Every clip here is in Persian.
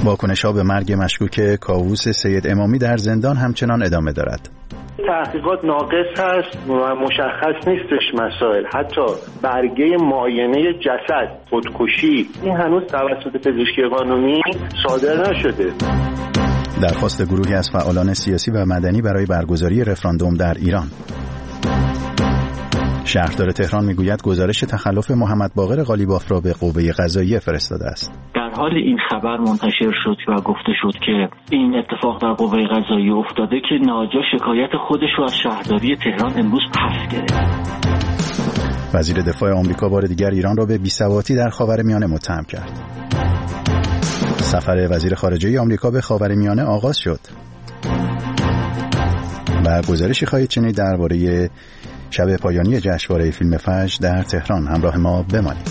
واکنش‌ها به مرگ مشکوک کاووس سید امامی در زندان همچنان ادامه دارد. تحقیقات ناقص هست و مشخص نیستش مسائل. حتی برگه معاینه جسد، خودکشی، این هنوز توسط پزشکی قانونی صادر نشده. درخواست گروهی از فعالان سیاسی و مدنی برای برگزاری رفراندوم در ایران. شهردار تهران میگوید گزارش تخلف محمد باقر قالیباف را به قوه قضاییه فرستاده است. در حال این خبر منتشر شد و گفته شد که این اتفاق در قوه قضاییه افتاده که ناجا شکایت خودش رو از شهرداری تهران امروز پس گرفت. وزیر دفاع آمریکا بار دیگر ایران را به بی‌ثباتی در خاورمیانه متهم کرد. سفر وزیر خارجه آمریکا به خاورمیانه آغاز شد. و گزارشی خواهید شنید درباره شب پایانی جشنواره فیلم فجر در تهران. همراه ما بمانید.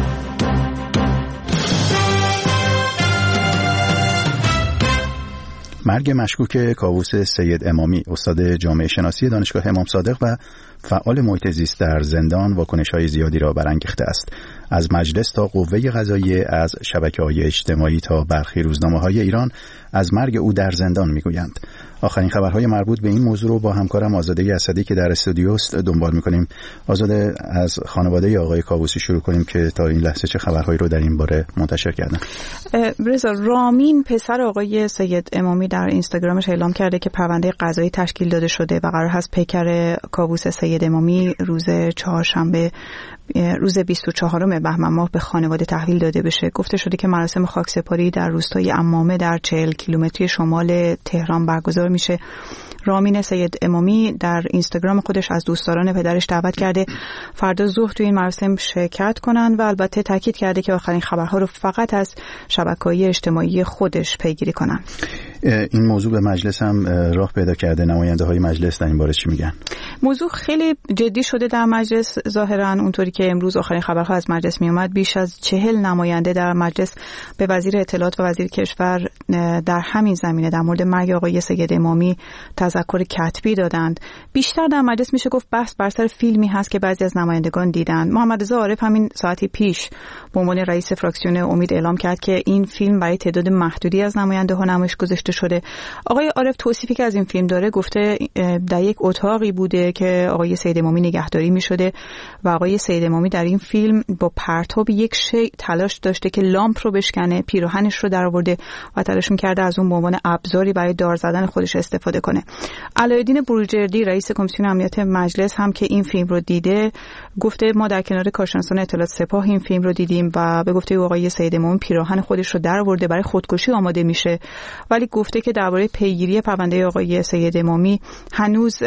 مرگ مشکوک کاووس سید امامی، استاد جامعه شناسی دانشگاه امام صادق و فعال محیط زیست در زندان، واکنش‌های زیادی را برانگیخته است. از مجلس تا قوه قضاییه، از شبکه‌های اجتماعی تا برخی روزنامه‌های ایران از مرگ او در زندان می‌گویند. آخرین خبرهای مربوط به این موضوع رو با همکارم آزاده اسدی که در استودیو است دنبال می‌کنیم. آزاده، از خانواده آقای کاووسی شروع کنیم که تا این لحظه چه خبرهایی رو در این باره منتشر کردن. رضا، رامین پسر آقای سید امامی در اینستاگرامش اعلام کرده که پرونده قضایی تشکیل داده شده و قرار هست پیکر کاووس سید امامی روز چهارشنبه روز 24 بهمن ماه به خانواده تحویل داده بشه. گفته شده که مراسم خاکسپاری در روستای عمامه در 40 کیلومتری شمال تهران برگزار میشه. رامین سید امامی در اینستاگرام خودش از دوستداران پدرش دعوت کرده فردا ظهر تو این مراسم شرکت کنن و البته تاکید کرده که آخرین خبرها رو فقط از شبکه‌های اجتماعی خودش پیگیری کنن. این موضوع به مجلس هم راه پیدا کرده. نماینده‌های مجلس در این باره چی میگن؟ موضوع خیلی جدی شده در مجلس. ظاهراً اونطوری که امروز آخرین خبرها از مجلس می اومد، بیش از 40 نماینده در مجلس به وزیر اطلاعات و وزیر کشور در همین زمینه در مورد مرگ آقای سید امامی تذکر کتبی دادند. بیشتر در مجلس میشه گفت بحث بر سر فیلمی هست که بعضی از نمایندگان دیدند. محمد رضا عارف همین ساعتی پیش به عنوان رئیس فراکسیون امید اعلام کرد که این فیلم برای تعداد محدودی از نماینده‌ها نمایش گذاشته شده. آقای عارف توصیفی که از این فیلم داره، گفته در یک اتاقی بوده که آقای سید امامی نگهداری می‌شده و آقای سید امامی در این فیلم با پرتاب یک شی تلاش داشته که لامپ رو بشکنه، پیراهنش رو درآورده و تلاش می‌کرده از اون به عنوان ابزاری برای دار زدن خودش استفاده کنه. علایالدین بروجردی رئیس کمیسیون امنیت مجلس هم که این فیلم رو دیده، گفته ما در کنار کارشناسان اطلاعات سپاه این فیلم رو دیدیم و به گفته آقای سید امامی پیراهن خودش رو درآورده، برای خودکشی آماده میشه، ولی گفته که درباره پیگیری پرونده آقای سید امامی هنوز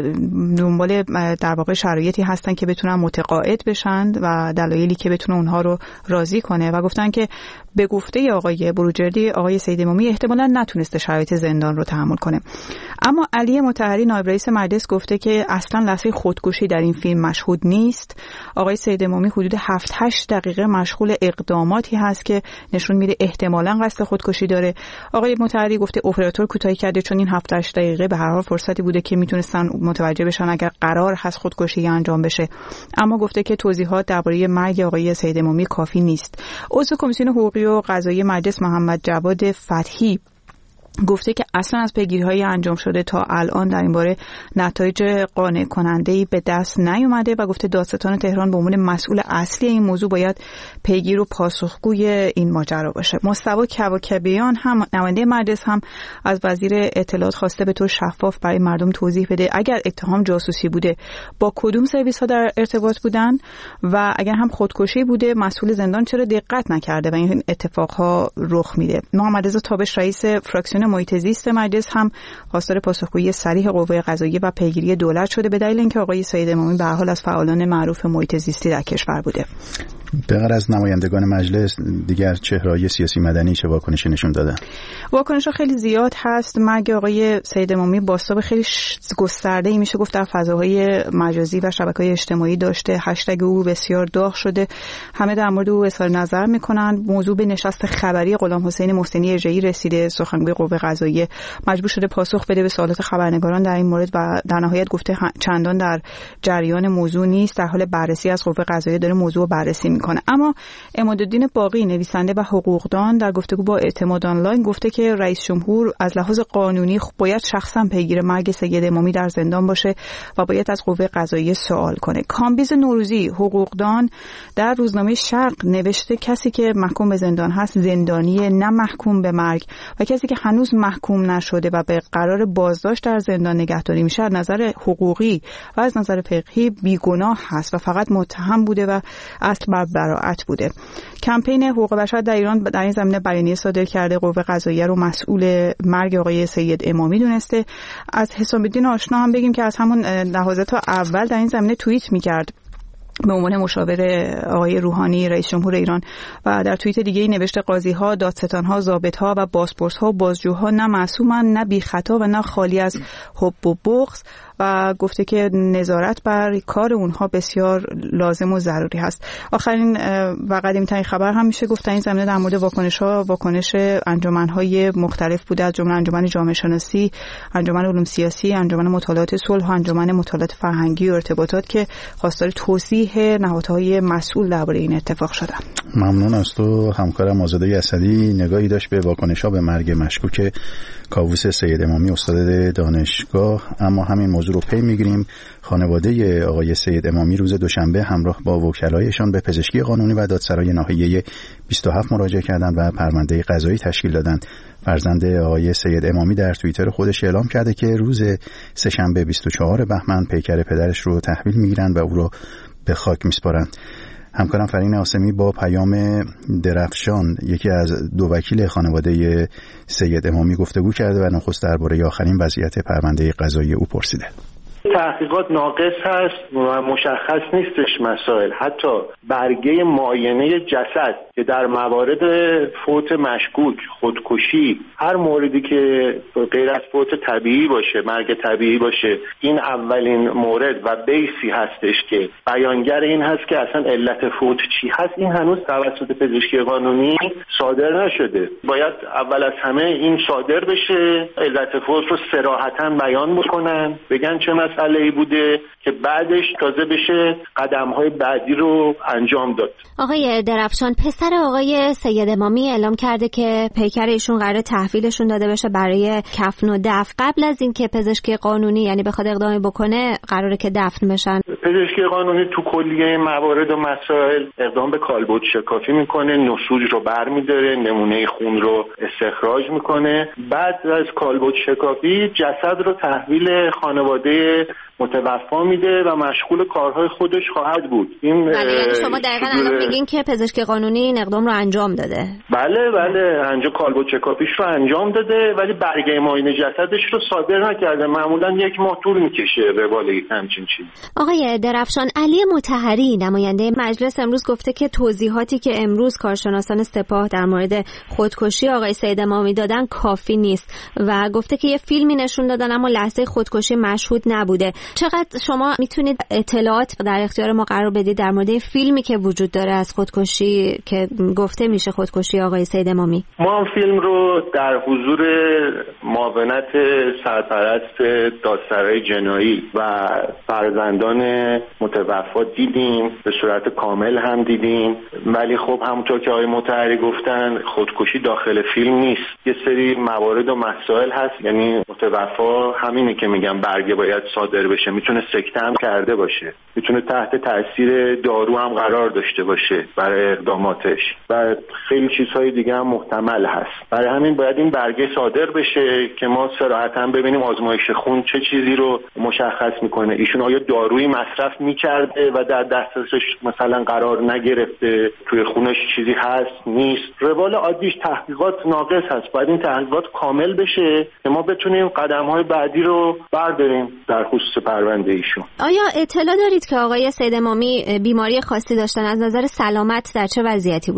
دنبال در واقع شرایطی هستن که بتونن متقاعد بشن و دلایلی که بتونه اونها رو راضی کنه و گفتن که به گفته آقای بروجردی آقای سید امامی احتمالاً نتونسته شرایط زندان رو تحمل کنه. اما علی مطهری نایب رئیس مجلس گفته که اصلا لحظه خودکشی در این فیلم مشهود نیست. آقای سید امامی حدود 7-8 دقیقه مشغول اقداماتی هست که نشون میده احتمالاً قصد خودکشی داره. آقای مطهری گفته اپراتور کوتاهی کرده چون این 7-8 دقیقه به هر حال فرصتی بوده که میتونستن متوجه بشن اگر قرار هست خودکشی انجام بشه. اما گفته که توضیحات درباره مرگ آقای سید امامی کافی نیست. عضو کمیسیون حقوقی و قضایی مجلس محمد جواد فتحی گفته که اصلا از پیگیری‌های انجام شده تا الان در این باره نتایج قانع کننده‌ای به دست نیومده و گفته دادستان تهران به عنوان مسئول اصلی این موضوع باید پیگیر و پاسخگوی این ماجرا باشه. مصطفی کبکبیان هم نماینده مجلس هم از وزیر اطلاعات خواسته به طور شفاف برای مردم توضیح بده اگر اتهام جاسوسی بوده با کدوم سرویس‌ها در ارتباط بودن و اگر هم خودکشی بوده مسئول زندان چرا دقت نکرده و این اتفاقها رخ میده. محمد رضا تابش رئیس فراکسیون محیط زیست مجلس هم خواستار پاسخگویی صریح قوه قضاییه و پیگیری دولت شده به دلیل اینکه آقای سید امامی به هر حال از فعالان معروف محیط زیستی در کشور بوده. به غیر از نمایندگان مجلس دیگر چهره‌های سیاسی مدنی چه واکنشی نشون دادن؟ واکنش‌ها خیلی زیاد هست. مرگ آقای سید امامی بازتاب خیلی گسترده‌ای میشه گفت در فضاهای مجازی و شبکه‌های اجتماعی داشته. هشتگ او بسیار داغ شده. همه در مورد او اظهار نظر می‌کنن. موضوع به نشست خبری غلام حسین محسنی ارجایی رسیده. سخنگوی قوه قضاییه مجبور شده پاسخ بده به سوالات خبرنگاران در این مورد و در نهایت گفته چندان در جریان موضوع نیست، در حال بررسی از قوه قضاییه داره موضوع بررسی میکنه. اما عمادالدین باقی نویسنده و حقوقدان در گفتگو با اعتماد آنلاین گفته که رئیس جمهور از لحاظ قانونی باید شخصا پیگیر مرگ سید امامی در زندان باشه و باید از قوه قضاییه سوال کنه. کامبیز نوروزی حقوقدان در روزنامه شرق نوشته کسی که محکوم به زندان هست زندانی، نه محکوم به مرگ، و کسی که هنوز محکوم نشده و به قرار بازداشت در زندان نگهداری میشه از نظر حقوقی و از نظر فقهی بیگناه هست و فقط متهم بوده و اصل بر براءت بوده. کمپین حقوق بشر در ایران در این زمینه بیانیه صادر کرده، قوه قضاییه رو مسئول مرگ آقای سید امامی دونسته. از حسام الدین آشنا هم بگیم که از همون لحظات اول در این زمینه توییت میکرد به عنوان مشاور آقای روحانی رئیس جمهور ایران و در توییت دیگه‌ای نوشته قاضی‌ها، دادستان‌ها، ضابط‌ها و بازپرس‌ها، بازجوها نه معصومن، نه بی خطا و نه خالی از حب و بغض و گفته که نظارت بر کار اونها بسیار لازم و ضروری هست. آخرین و قدیمی‌ترین خبر هم میشه گفت این زمینه در مورد واکنش انجمن‌های مختلف بوده، از جمله انجمن جامعه شناسی، انجمن علوم سیاسی، انجمن مطالعات صلح و انجمن مطالعات فرهنگی و ارتباطات که خواستار توضیح نهادهای مسئول درباره این اتفاق شدن. ممنون از تو همکارم آزاده اسدی. نگاهی داشت به واکنش‌ها به مرگ مشکوک کاووس سید امامی استاد دانشگاه. اما همین موضوع رو پی میگیریم. خانواده آقای سید امامی روز دوشنبه همراه با وکلایشان به پزشکی قانونی و دادسرای ناحیه 27 مراجعه کردند و پرونده قضایی تشکیل دادند. فرزند آقای سید امامی در توییتر خودش اعلام کرده که روز سه‌شنبه 24 بهمن پیکر پدرش رو تحویل میگیرند و او رو به خاک میسپارند. همکارم فرین آسمی با پیام درفشان، یکی از دو وکیل خانواده سید امامی، گفتگو کرده و نخست درباره آخرین وضعیت پرونده قضایی او پرسیده. تحقیقات ناقص هست و مشخص نیستش مسائل. حتی برگه معاینه جسد که در موارد فوت مشکوک، خودکشی، هر موردی که غیر از فوت طبیعی باشه، مرگ طبیعی باشه، این اولین مورد و بیسی هستش که بیانگر این هست که اصلا علت فوت چی هست. این هنوز توسط پزشکی قانونی صادر نشده. باید اول از همه این صادر بشه، علت فوت رو صراحتاً بیان بکنن، بگن چه مسئله‌ای بوده که بعدش تازه بشه قدم‌های بعدی رو انجام داد. آقای درفشان، پسر آقای سید امامی اعلام کرده که پیکر ایشون قراره تحویلشون داده بشه برای کفن و دفن. قبل از اینکه پزشکی قانونی یعنی بخواد اقدامی بکنه قراره که دفن بشن. پزشکی قانونی تو کلیه موارد و مسائل اقدام به کالبد شکافی میکنه، نسوج رو برمی‌داره، نمونه خون رو استخراج میکنه. بعد از کالبد شکافی جسد رو تحویل خانواده متوفا میده و مشغول کارهای خودش خواهد بود. این یعنی شما دقیقاً الان میگین که پزشکی قانونی این اقدام رو انجام داده؟ بله، انجام کالبد چکاپیش رو انجام داده ولی برگه معاینه جسدش رو صادر نکرده. معمولاً 1 ماه طول میکشه روال همچین چیز. آقای درفشان، علی مطهری نماینده مجلس امروز گفته که توضیحاتی که امروز کارشناسان سپاه در مورد خودکشی آقای سید امامی دادن کافی نیست و گفته که یه فیلمی نشون دادن اما لحظه خودکشی مشهود نبوده. چقدر شما میتونید اطلاعات در اختیار ما قرار بدید در مورد فیلمی که وجود داره از خودکشی که گفته میشه خودکشی آقای سید امامی؟ ما هم فیلم رو در حضور معاونت سرپرست دادسرای جنایی و فرزندان متوفا دیدیم، به صورت کامل هم دیدیم، ولی خب همونطور که آقای مطهری گفتن خودکشی داخل فیلم نیست. یه سری موارد و مسائل هست، یعنی متوفا همینه که میگم برگه باید صادر بشه، میتونه سکته هم کرده باشه، میتونه تحت تاثیر دارو هم قرار داشته باشه برای اقداماتش و خیلی چیزهای دیگه هم محتمل هست. برای همین باید این برگه صادر بشه که ما صراحتاً ببینیم آزمایش خون چه چیزی رو مشخص میکنه. ایشون آیا دارویی مصرف میکرده و در دسترسش مثلا قرار نگرفته، توی خونش چیزی هست نیست. روال عادیش تحقیقات ناقص هست. باید این تحقیقات کامل بشه که ما بتونیم قدم‌های بعدی رو برداریم در خصوص پرونده ایشون. آیا اطلاع دارید که آقای سید امامی بیماری خاصی داشتن؟ از نظر سلامت در چه وضعیتی بودن؟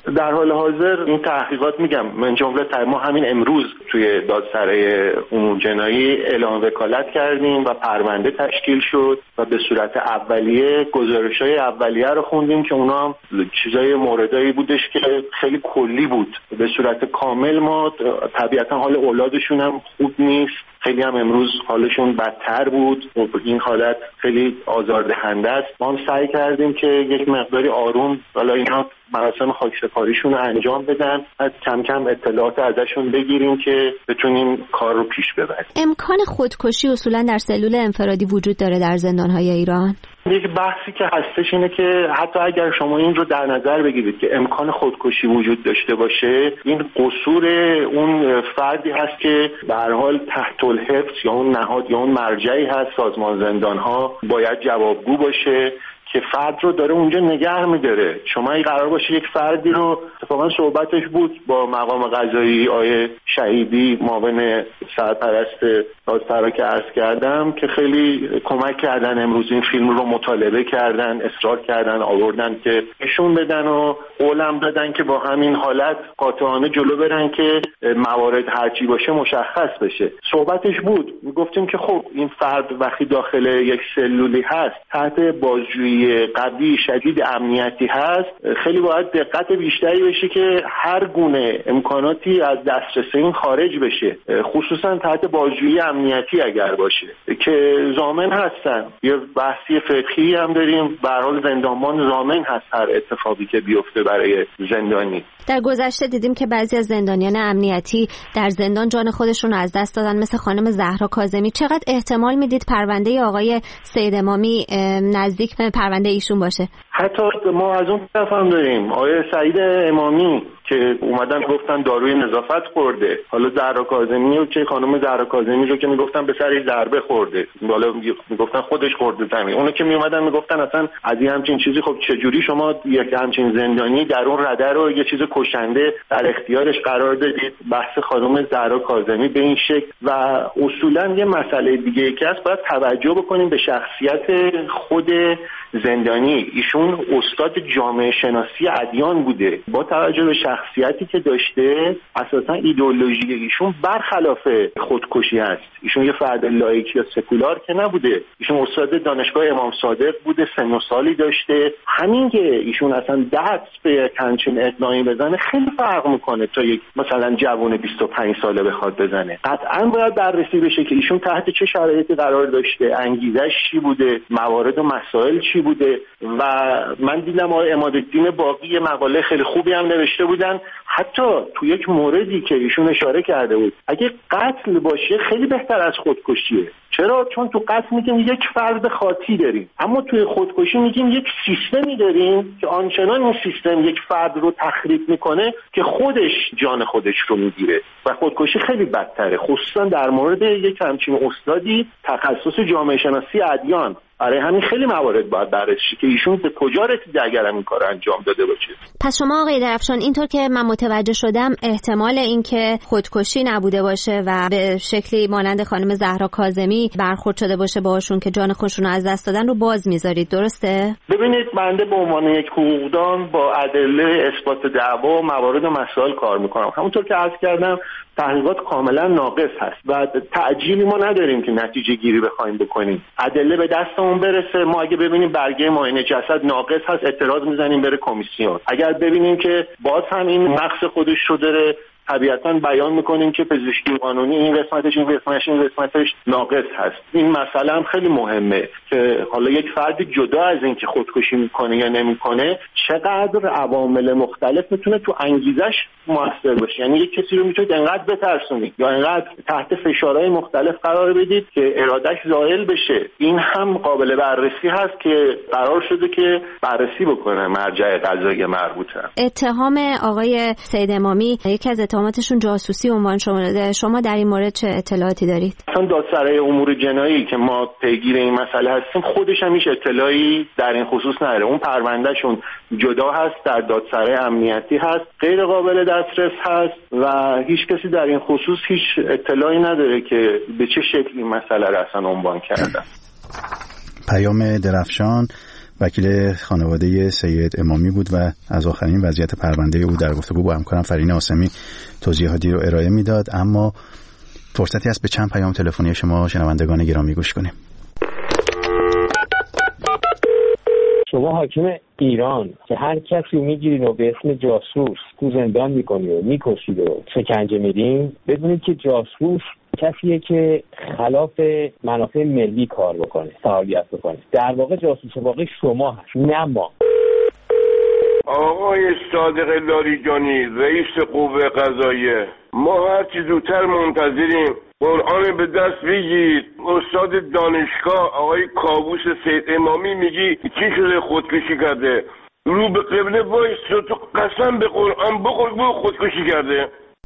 در حال حاضر این تحقیقات میگم من جمله ما همین امروز توی دادسرای امور جنایی اعلام وکالت کردیم و پرونده تشکیل شد و به صورت اولیه گزارش‌های اولیه رو خوندیم که اونا هم چیزای موردایی بودش که خیلی کلی بود. به صورت کامل ما طبیعتا حال اولادشون هم خوب نیست، خیلی هم امروز حالشون بدتر بود. این حالت خیلی آزاردهنده است. ما هم سعی کردیم که یک مقداری آروم حالا اینا مراسم خاکسپاریشون رو انجام بدن، از کم کم اطلاعات ازشون بگیریم که بتونیم کار رو پیش ببریم. امکان خودکشی اصولا در سلول انفرادی وجود داره در زندان‌های ایران؟ یک بحثی که هستش اینه که حتی اگر شما این رو در نظر بگیرید که امکان خودکشی وجود داشته باشه، این قصور اون فردی هست که به هر حال تحت الحفظ یا اون نهاد یا اون مرجعی هست سازمان زندان‌ها باید جوابگو باشه که فرد رو داره اونجا نگه می‌داره. شما این قرار باشه یک فردی رو، اتفاقا صحبتش بود با مقام قضایی آیه شهیدی معاون سرپرست دادسرا که عرض کردم که خیلی کمک کردن، امروز این فیلم رو مطالبه کردن، اصرار کردن آوردن که نشون بدن و قولم دادن که با همین حالت قاطعانه جلو برن که موارد هرچی باشه مشخص بشه. صحبتش بود، میگفتیم که خب این فرد وقتی داخل یک سلولی هست تحت بازجویی قوی شدید امنیتی هست، خیلی باید دقت بیشتری بشه که هر گونه امکاناتی از دسترس این خارج بشه، خصوصا تحت بازجویی امنیتی اگر باشه که ضامن هستن. یه بحثی فقهی هم داریم، به هر حال زندانبان ضامن هست هر اتفاقی که بیفته برای زندانی. در گذشته دیدیم که بعضی از زندانیان امنیتی در زندان جان خودشون از دست دادن، مثل خانم زهرا کاظمی. چقدر احتمال میدید پرونده آقای سید امامی نزدیک به پرونده ایشون باشه؟ حتی ما از اون طرف هم داریم آقای سعید امامی که اومدن گفتن داروی نظافت خورده. حالا زهرا کاظمی و چه خانم زهرا کاظمی رو که میگفتن به سرش ضربه خورده، حالا میگفتن خودش خورده زمین. اونو که میومدن میگفتن اصلا از این همچین چیزی، خب چه جوری شما یک همچین زندانی در اون رده رو یه چیز کشنده در اختیارش قرار دادید؟ بحث خانم زهرا کاظمی به این شکل. و اصولا یه مسئله دیگه که هست، باید توجه بکنیم به شخصیت خود زندانی. ایشون استاد جامعه شناسی ادیان بوده. با توجه به شخصیتی که داشته، اساسا ایدئولوژی ایشون برخلاف خودکشی هست. ایشون یه فرد لایک یا سکولار که نبوده. ایشون استاد دانشگاه امام صادق بوده، سن و سالی داشته. همین که ایشون اصلا دست به همچین ادعایی بزنه خیلی فرق میکنه تا یک مثلا جوان 25 ساله بخواد بزنه. قطعا باید بررسی بشه که ایشون تحت چه شرایطی قرار داشته، انگیزش چی بوده، موارد و مسائل چی بوده. و من دیدم آقای عمادالدین باقی مقاله خیلی خوبی هم نوشته بودن، حتی تو یک موردی که ایشون اشاره کرده بود، اگه قتل باشه خیلی بهتر از خودکشیه. چرا؟ چون تو قتل میگیم یک فرد خاطی داریم، اما توی خودکشی میگیم یک سیستمی داریم که آنچنان این سیستم یک فرد رو تخریب میکنه که خودش جان خودش رو میگیره و خودکشی خیلی بدتره، خصوصا در مورد یک همچین استادی تخصص جامعه شناسی ادیان. برای همین خیلی موارد باید بررسی که ایشون به کجا رسیده اگر این کار انجام داده باشه. پس شما آقای درفشان اینطور که من متوجه شدم احتمال اینکه خودکشی نبوده باشه و به شکلی مانند خانم زهرا کاظمی برخورد شده باشه باهاشون که جان خودشون رو از دست دادن رو باز میذارید، درسته؟ ببینید، بنده به عنوان یک حقوقدان با ادله اثبات دعوا و موارد و مسائل کار میکنم. همونطور که عرض کردم تحقیقات کاملا ناقص هست و تعجیلی ما نداریم که نتیجه گیری بخوایم بکنیم. ادله به دستمون برسه، ما اگه ببینیم برگه معاینه جسد ناقص هست اعتراض میزنیم بره کمیسیون. اگر ببینیم که باز هم این نقص خودش رو داره، طبیعتاً بیان میکنیم که پزشکی قانونی این قسمتش ناقص هست. این مسئله هم خیلی مهمه که حالا یک فرد جدا از این که خودکشی میکنه یا نمیکنه، چقدر عوامل مختلف میتونه تو انگیزش موثر باشه. یعنی یک کسی رو میتونید انقدر بترسونید یا انقدر تحت فشارهای مختلف قرار بدید که ارادش زائل بشه. این هم قابل بررسی هست که قرار شده که بررسی بکنه مرجع قضایی مربوطه. اتهام آقای سید امامی یکی از اتهاماتشون جاسوسی عنوان شده. شما در این مورد چه اطلاعاتی دارید؟ اصلا دادسرای امور جنایی که ما پیگیر این مسئله هستیم خودش هم هیچ اطلاعی در این خصوص نداره. اون پروندهشون جدا هست، در دادسرای امنیتی هست، غیر قابل دسترس هست و هیچ کسی در این خصوص هیچ اطلاعی نداره که به چه شکلی این مسئله را اصلا عنوان کردن. پیام درفشان وکیل خانواده سید امامی بود و از آخرین وضعیت پرونده او در گفتگو با همکارم فرین آسمی توضیحاتی رو ارائه میداد. اما فرصتی است به چند پیام تلفنی شما شنوندگان گرامی گوش کنیم. شما حاکم ایران که هر کسی میگیرین و به اسم جاسوس تو زندان میکنید و میکشید و شکنجه میدین، بدونید که جاسوس کسیه که خلاف منافع ملی کار بکنه، فعالیت بکنه. در واقع جاسوس واقعی شما هست، نه ما. آقای صادق لاریجانی رئیس قوه قضاییه، ما هرچی زودتر منتظریم قرآن به دست بگیرید. استاد دانشگاه آقای کاووس سید امامی میگی چی شده خودکشی کرده، رو به قبله وایس تو قسم به قرآن بخور خودکشی کرده.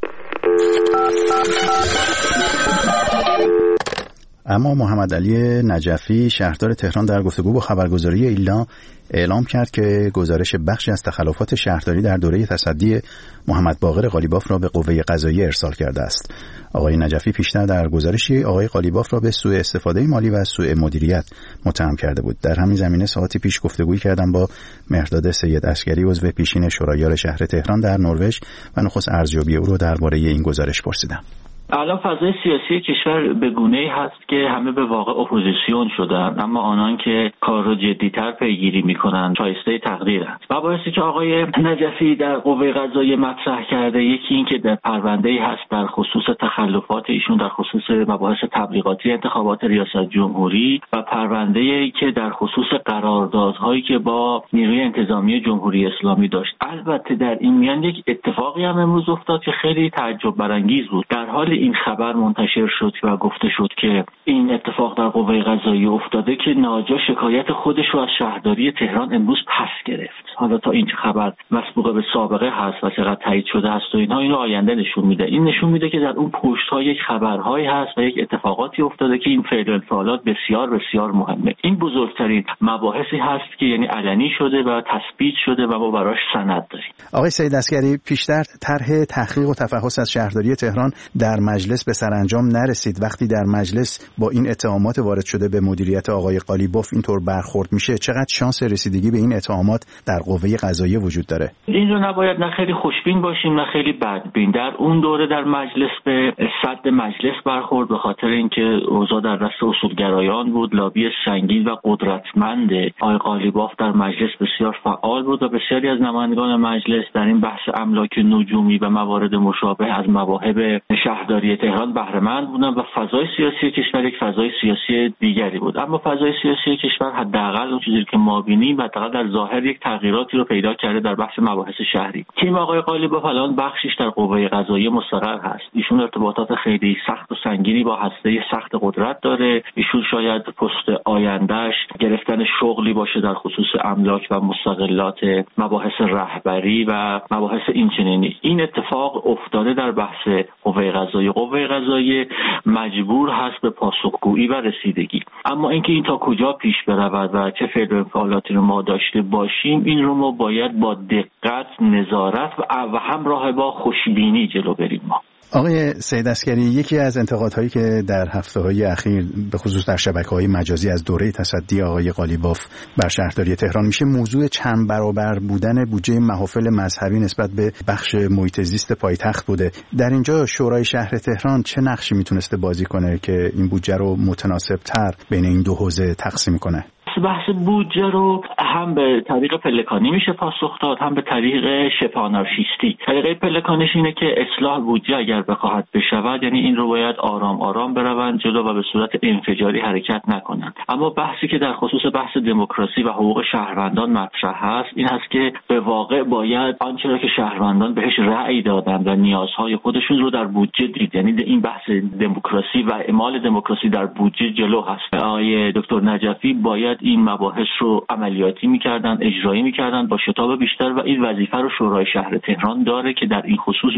اما محمد علی نجفی شهردار تهران در گفتگو با خبرگزاری ایلنا اعلام کرد که گزارش بخشی از تخلفات شهرداری در دوره تصدی محمد باقر قالیباف را به قوه قضاییه ارسال کرده است. آقای نجفی پیشتر در گزارشی آقای قالیباف را به سوء استفاده مالی و سوء مدیریت متهم کرده بود. در همین زمینه ساعتی پیش گفتگویی کردم با مهرداد سید عسگری عضو پیشین شورایار شهر تهران در نروژ و نخست ارزیابی او را درباره این گزارش پرسیدم. الان فضای سیاسی کشور به گونه‌ای هست که همه به واقع اپوزیسیون شدن، اما آنان که کار رو جدی‌تر پیگیری می‌کنن شایسته تقدیرند. مباحثی که آقای نجفی در قوه قضاییه مطرح کرده، یکی این که در پرونده‌ای هست در خصوص تخلفات ایشون در خصوص مباحث تبلیغاتی انتخابات ریاست جمهوری و پرونده‌ای که در خصوص قراردادهایی که با نیروی انتظامی جمهوری اسلامی داشت. البته در این میان یک اتفاقی هم امروز افتاد که خیلی تعجب برانگیز بود. در حال این خبر منتشر شد و گفته شد که این اتفاق در قوه قضاییه افتاده که ناجا شکایت خودش رو از شهرداری تهران امروز پس گرفت. حالا تا این خبر مسبوق به سابقه هست و چقدر تایید شده است و اینها اینو آینده نشون میده. این نشون میده که در اون پشت‌ها یک خبرهایی هست و یک اتفاقاتی افتاده که این فعل و انفعالات بسیار بسیار مهمه. این بزرگترین مباحثی هست که یعنی علنی شده و تثبیت شده و ما براش سند داریم. آقای سید عسگری، پیشتر طرح تحقیق و تفحص از شهرداری تهران در مجلس به سرانجام نرسید. وقتی در مجلس با این اتهامات وارد شده به مدیریت آقای قالیباف اینطور برخورد میشه، چقدر شانس رسیدگی به این اتهامات در قوه قضاییه وجود داره؟ این رو نباید نه خیلی خوشبین باشیم نه خیلی بدبین. در اون دوره در مجلس به صد مجلس برخورد به خاطر اینکه اوضاع در دست اصولگرایان بود. لابی سنگین و قدرتمند آقای قالیباف در مجلس بسیار فعال بود و بسیاری از نمایندگان مجلس در این بحث املاک نجومی و موارد مشابه از مواهب شهرداری تهران بهره مند بودن و فضای سیاسی کشور یک فضای سیاسی دیگری بود. اما فضای سیاسی کشور حداقل اون چیزی که ما بینیم حداقل در ظاهر یک تغییراتی رو پیدا کرده در بحث مباحث شهری. تیم آقای قالیباف الان بخشش در قوه قضاییه مستقر هست. ایشون ارتباطات خیلی سخت و سنگینی با هسته سخت قدرت داره. ایشون شاید پست آیندهش گرفتن شغلی باشه در خصوص املاک و مستقلات مباحث رهبری و مباحث اینچنینی. این اتفاق افتاده در بحث قوه قضاییه. قوه قضاییه مجبور هست به پاسخگویی و رسیدگی. اما اینکه این تا کجا پیش برود و چه فعل و انفعالاتی رو ما داشته باشیم، این رو ما باید با دقت، نظارت و همراه با خوشبینی جلو بریم. ما آقای سید عسگری، یکی از انتقادهایی که در هفته‌های اخیر به خصوص در شبکه‌های مجازی از دوره تصدی آقای قالیباف بر شهرداری تهران میشه موضوع چند برابر بودن بودجه محافل مذهبی نسبت به بخش محیط زیست پایتخت بوده. در اینجا شورای شهر تهران چه نقشی میتونسته بازی کنه که این بودجه رو متناسب‌تر بین این دو حوزه تقسیم کنه؟ بحث بودجه رو هم به طریق پلکانی میشه پاسخ داد، هم به طریق شبه آنارشیستی. طریق پلکانیش اینه که اصلاح بودجه اگر بخواهد بشود، یعنی این رو باید آرام آرام بروند جلو و به صورت انفجاری حرکت نکنند. اما بحثی که در خصوص بحث دموکراسی و حقوق شهروندان مطرح هست این هست که به واقع باید آنچه را که شهروندان بهش رأی دادند و نیازهای خودشون رو در بودجه دید. یعنی این بحث دموکراسی و اعمال دموکراسی در بودجه جلو هست. آقای دکتر نجفی باید این مباحث رو عملیاتی می‌کردن، اجرایی می‌کردن با شتاب بیشتر و این وظیفه رو شورای شهر تهران داره که در این خصوص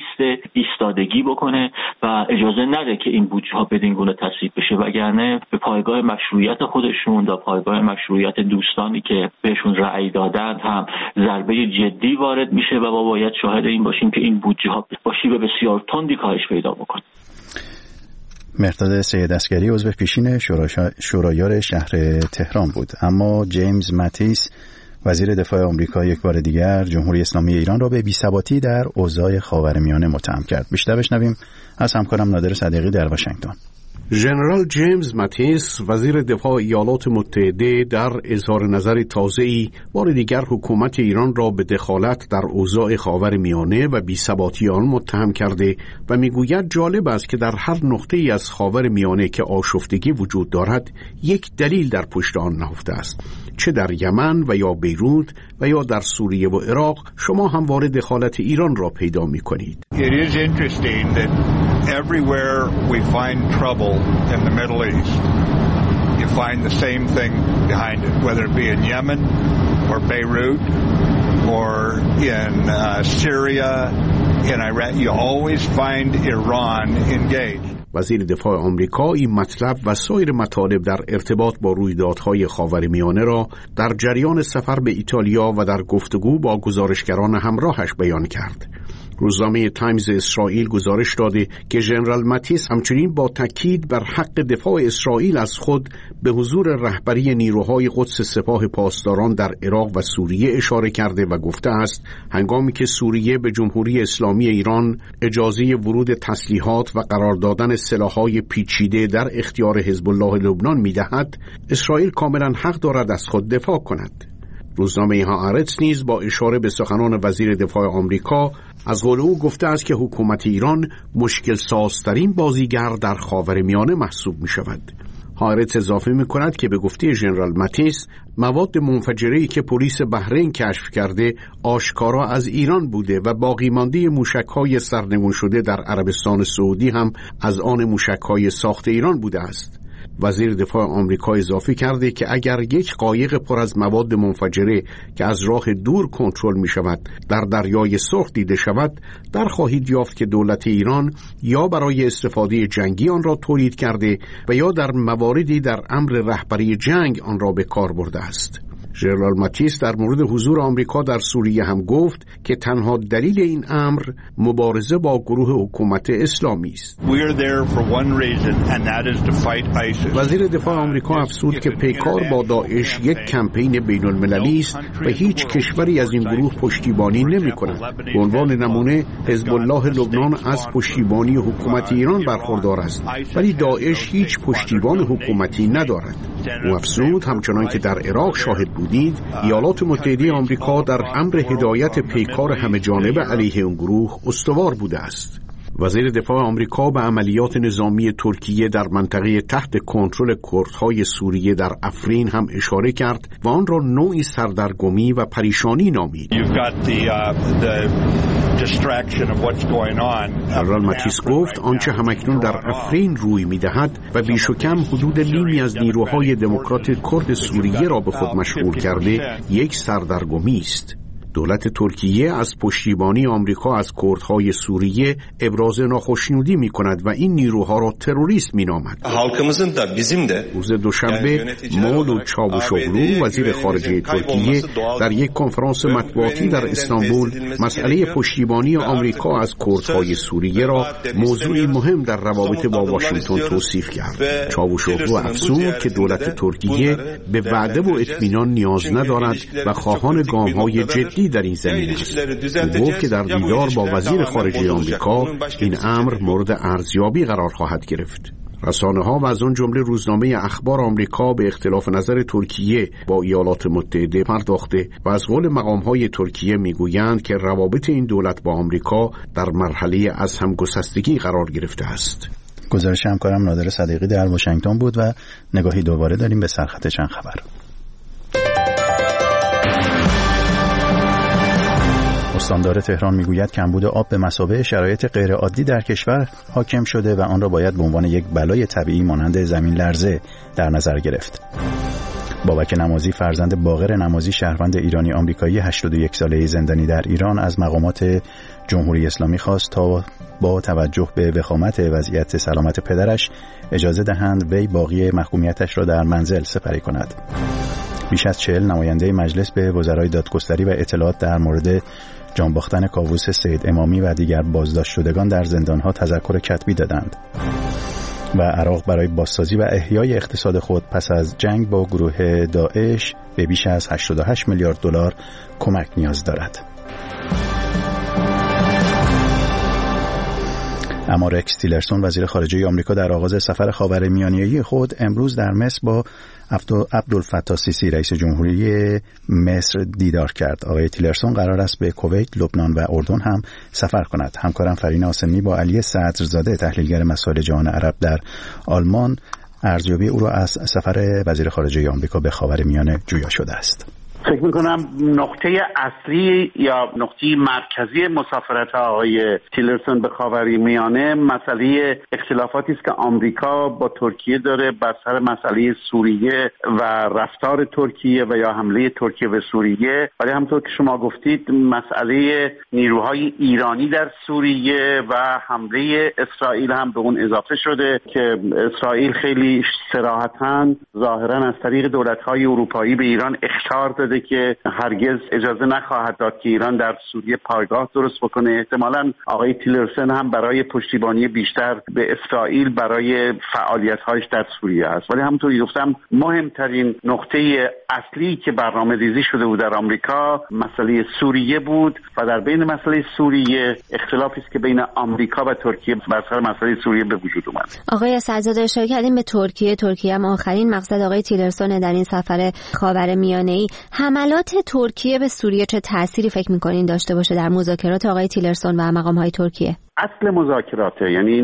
ایستادگی بکنه و اجازه نده که این بودجه‌ها بدین گونه تصویب بشه، وگرنه به پایگاه مشروعیت خودشون و پایگاه مشروعیت دوستانی که بهشون رأی دادند هم ضربه جدی وارد میشه و ما باید شاهد این باشیم که این بودجه‌ها با شیوه بسیار تندی کاهش پیدا بکنه. مهرداد سید عسگری عضو پیشین شورایار شهر تهران بود، اما جیمز ماتیس وزیر دفاع آمریکا یک بار دیگر جمهوری اسلامی ایران را به بی‌ثباتی در اوضاع خاورمیانه متهم کرد. بیشتر بشنویم از همکارم نادر صدیقی در واشنگتن. ژنرال جیمز ماتیس وزیر دفاع ایالات متحده در اظهار نظر تازه‌ای بار دیگر حکومت ایران را به دخالت در اوضاع خاورمیانه و بی‌ثباتی آن متهم کرده و میگوید جالب است که در هر نقطه‌ای از خاورمیانه که آشفتگی وجود دارد یک دلیل در پشت آن نهفته است. چه در یمن و یا بیروت و یا در سوریه و عراق شما همواره دخالت ایران را پیدا می‌کنید. Everywhere we find trouble in the Middle East, you find the same thing behind it, whether it be in Yemen or Beirut or in Syria, in Iraq, you always find Iran engaged. وزیر دفاع آمریکا این مطلب و سایر مطالب در ارتباط با رویدادهای خاورمیانه را در جریان سفر به ایتالیا و در گفتگو با گزارشگران همراهش بیان کرد. روزنامه تایمز اسرائیل گزارش داده که ژنرال ماتیس همچنین با تاکید بر حق دفاع اسرائیل از خود به حضور رهبری نیروهای قدس سپاه پاسداران در عراق و سوریه اشاره کرده و گفته است هنگامی که سوریه به جمهوری اسلامی ایران اجازه ورود تسلیحات و قرار دادن سلاح‌های پیچیده در اختیار حزب الله لبنان می‌دهد، اسرائیل کاملا حق دارد از خود دفاع کند. روزنامه هآرتس نیز با اشاره به سخنان وزیر دفاع آمریکا از قول او گفته است که حکومت ایران مشکل سازترین بازیگر در خاورمیانه محسوب می شود. هآرتس اضافه می کند که به گفته ژنرال ماتیس مواد منفجره‌ای که پلیس بحرین کشف کرده آشکارا از ایران بوده و باقی مانده موشک‌های سرنگون شده در عربستان سعودی هم از آن موشک‌های ساخت ایران بوده است. وزیر دفاع آمریکا اضافه کرده که اگر یک قایق پر از مواد منفجره که از راه دور کنترل می شود در دریای سرخ دیده شود، در خواهید یافت که دولت ایران یا برای استفاده جنگی آن را تولید کرده و یا در مواردی در امر رهبری جنگ آن را به کار برده است. ژنرال ماتیس در مورد حضور آمریکا در سوریه هم گفت که تنها دلیل این امر مبارزه با گروه حکومت اسلامی است. وزیر دفاع آمریکا افزود که پیکار با داعش یک کمپین بین المللی است و هیچ کشوری از این گروه پشتیبانی نمی کند. به عنوان نمونه حزب الله لبنان از پشتیبانی حکومت ایران برخوردار است، ولی داعش هیچ پشتیبان حکومتی ندارد. او افزود همچنان که در عراق شاهد بودید، ایالات متحده آمریکا در امر هدایت پیکار همه جانبه علیه اون گروه استوار بوده است. وزیر دفاع آمریکا به عملیات نظامی ترکیه در منطقه تحت کنترل کردهای سوریه در افرین هم اشاره کرد و آن را نوعی سردرگمی و پریشانی نامید. ژنرال ماتیس گفت آنچه همکنون در افرین روی می‌دهد و بیش و کم حدود نیمی از نیروهای دموکرات کرد سوریه را به خود مشغول کرده یک سردرگمی است. دولت ترکیه از پشتیبانی آمریکا از کردهای سوریه ابراز ناخشنودی می کند و این نیروها را تروریست می نامد. روز دوشنبه مولود چاوشوغلو وزیر خارجه ترکیه در یک کنفرانس مطبوعاتی در استانبول مسئله پشتیبانی آمریکا از کردهای سوریه را موضوعی مهم در روابط با واشنگتن توصیف کرد. چاوشوغلو افزود که دولت ترکیه به وعده و اطمینان نیاز ندارد و خواهان گام‌های جدی در این زمینه است. او گفت که در دیدار با وزیر خارجه آمریکا این امر مورد ارزیابی قرار خواهد گرفت. رسانه‌ها و از آن جمله روزنامه اخبار آمریکا به اختلاف نظر ترکیه با ایالات متحده پرداخته و از قول مقام‌های ترکیه می‌گویند که روابط این دولت با آمریکا در مرحله از هم گسستگی قرار گرفته است. گزارش همکارم نادر صدیقی در واشنگتن بود و نگاهی دوباره داریم به سرخط چند خبر. استاندار تهران میگوید کمبود آب به مثابه شرایط غیرعادی در کشور حاکم شده و آن را باید به عنوان یک بلای طبیعی مانند زمین لرزه در نظر گرفت. بابک نمازی فرزند باقر نمازی شهروند ایرانی آمریکایی 81 ساله زندانی در ایران از مقامات جمهوری اسلامی خواست تا با توجه به وخامت وضعیت سلامت پدرش اجازه دهند وی باقی محکومیتش را در منزل سپری کند. بیش از 40 نماینده مجلس به وزرای دادگستری و اطلاعات در مورد جان باختن کاووس سید امامی و دیگر بازداشت شدگان در زندانها تذکر کتبی دادند. و عراق برای بازسازی و احیای اقتصاد خود پس از جنگ با گروه داعش به بیش از 88 میلیارد دلار کمک نیاز دارد. اما رکس تیلرسون وزیر خارجه آمریکا در آغاز سفر خاورمیانه‌ای خود امروز در مصر با عبدالفتاح السیسی رئیس جمهوری مصر دیدار کرد. آقای تیلرسون قرار است به کویت، لبنان و اردن هم سفر کند. همکارم فرین آسمی با علی صدرزاده تحلیلگر مسائل جهان عرب در آلمان ارزیابی او را از سفر وزیر خارجه آمریکا به خاورمیانه جویا شده است. فکر میکنم نقطه اصلی یا نقطه مرکزی مسافرت آقای تیلرسون به خاورمیانه مسئله اختلافاتی است که آمریکا با ترکیه داره بر سر مسئله سوریه و رفتار ترکیه و یا حمله ترکیه به سوریه. ولی همونطور که شما گفتید مسئله نیروهای ایرانی در سوریه و حمله اسرائیل هم به اون اضافه شده که اسرائیل خیلی صراحتاً ظاهراً از طریق دولت‌های اروپایی به ایران اخطار داده که هرگز اجازه نخواهد داد که ایران در سوریه پایگاه درست بکنه. احتمالاً آقای تیلرسون هم برای پشتیبانی بیشتر به اسرائیل برای فعالیت‌هایش در سوریه است. ولی همونطوری گفتم مهمترین نقطه اصلی که برنامه‌ریزی شده بود در آمریکا مسئله سوریه بود و در بین مسئله سوریه اختلافی است که بین آمریکا و ترکیه بر سر مسئله سوریه به وجود اومد. آقای صدرزاده اشاره کردیم به ترکیه هم آخرین مقصد آقای تیلرسون در این سفر خاورمیانه‌ای. حملات ترکیه به سوریه چه تأثیری فکر می‌کنین داشته باشه در مذاکرات آقای تیلرسون و مقام‌های ترکیه؟ اصل مذاکراته، یعنی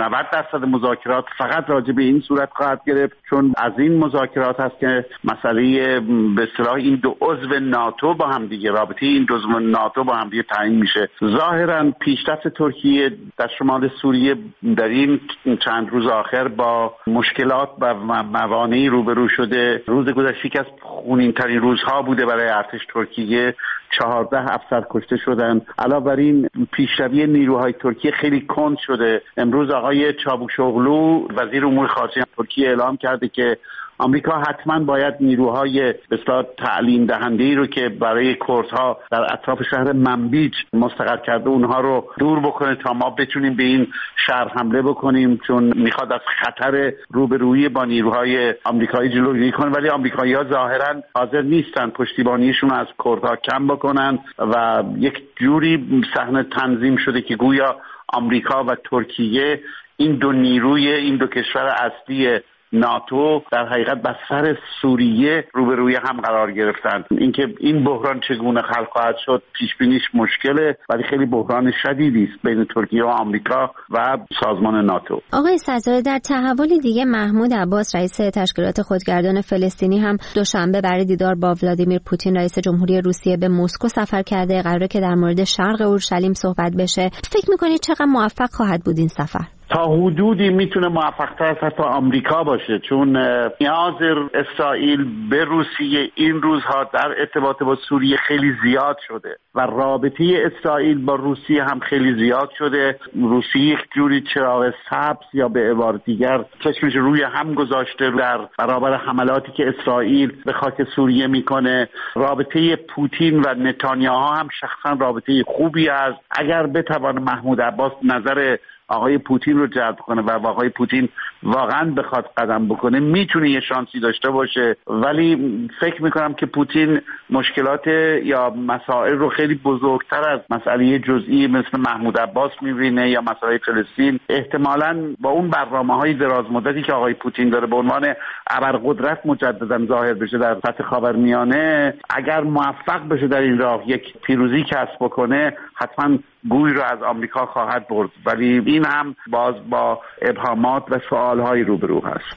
90% مذاکرات فقط راجع به این صورت خواهد گرفت، چون از این مذاکرات هست که مسئله به اصطلاح این دو عضو ناتو با هم دیگه، رابطه این دو عضو ناتو با هم دیگه تعیین میشه. ظاهرا پیشرفت ترکیه در شمال سوریه در این چند روز آخر با مشکلات و موانعی روبرو شده. روز گذشته که از خونین‌ترین روزها بوده برای ارتش ترکیه، 14 افسر کشته شدن. علاوه بر این پیشروی نیروهای ترکیه خیلی کند شده. امروز آقای چاوشوغلو وزیر امور خارجه ترکیه اعلام کرده که آمریکا حتما باید نیروهای بسیار تعلیم دهنده‌ای رو که برای کردها در اطراف شهر منبیج مستقر کرده اونها رو دور بکنه تا ما بتونیم به این شهر حمله بکنیم، چون میخواد از خطر روبرویی با نیروهای آمریکایی جلوگیری کنه. ولی آمریکایی‌ها ظاهراً حاضر نیستن پشتیبانیشون از کردها کم بکنن و یک جوری صحنه تنظیم شده که گویا آمریکا و ترکیه این دو نیروی این دو کشور اصلی ناتو در حقیقت بر سر سوریه روبروی هم قرار گرفتن. اینکه این بحران چگونه حل خواهد شد پیش بینیش مشکله، ولی خیلی بحران شدیدی است بین ترکیه و آمریکا و سازمان ناتو. آقای صدرزاده در تحولی دیگه محمود عباس رئیس تشکیلات خودگردان فلسطینی هم دوشنبه برای دیدار با ولادیمیر پوتین رئیس جمهوری روسیه به مسکو سفر کرده. قراره که در مورد شرق اورشلیم صحبت بشه. فکر می‌کنید چقدر موفق خواهد بود این سفر؟ تا حدودی میتونه موفق‌تر از حتی آمریکا باشه، چون نیاز اسرائیل به روسیه این روزها در ارتباط با سوریه خیلی زیاد شده و رابطه اسرائیل با روسیه هم خیلی زیاد شده. روسیه یک جوری چراغ سبز یا به عبارت دیگر چشمش روی هم گذاشته در برابر حملاتی که اسرائیل به خاک سوریه میکنه. رابطه پوتین و نتانیاهو هم شخصا رابطه خوبی است. اگر بتوان محمود عباس نظر آقای پوتین رو جلب کنه و آقای پوتین واقعا بخواد قدم بکنه میتونه یه شانسی داشته باشه. ولی فکر میکنم که پوتین مشکلات یا مسائل رو خیلی بزرگتر از مسئله جزئی مثل محمود عباس میبینه یا مسئله فلسطین. احتمالاً با اون برنامه‌های دراز مدتی که آقای پوتین داره به عنوان ابرقدرت مجددا ظاهر بشه در سطح خاورمیانه، اگر موفق بشه در این راه یک پیروزی کسب بکنه حتما گوی رو از آمریکا خواهد برد. ولی این هم باز با ابهامات و سوال‌های روبرو هست.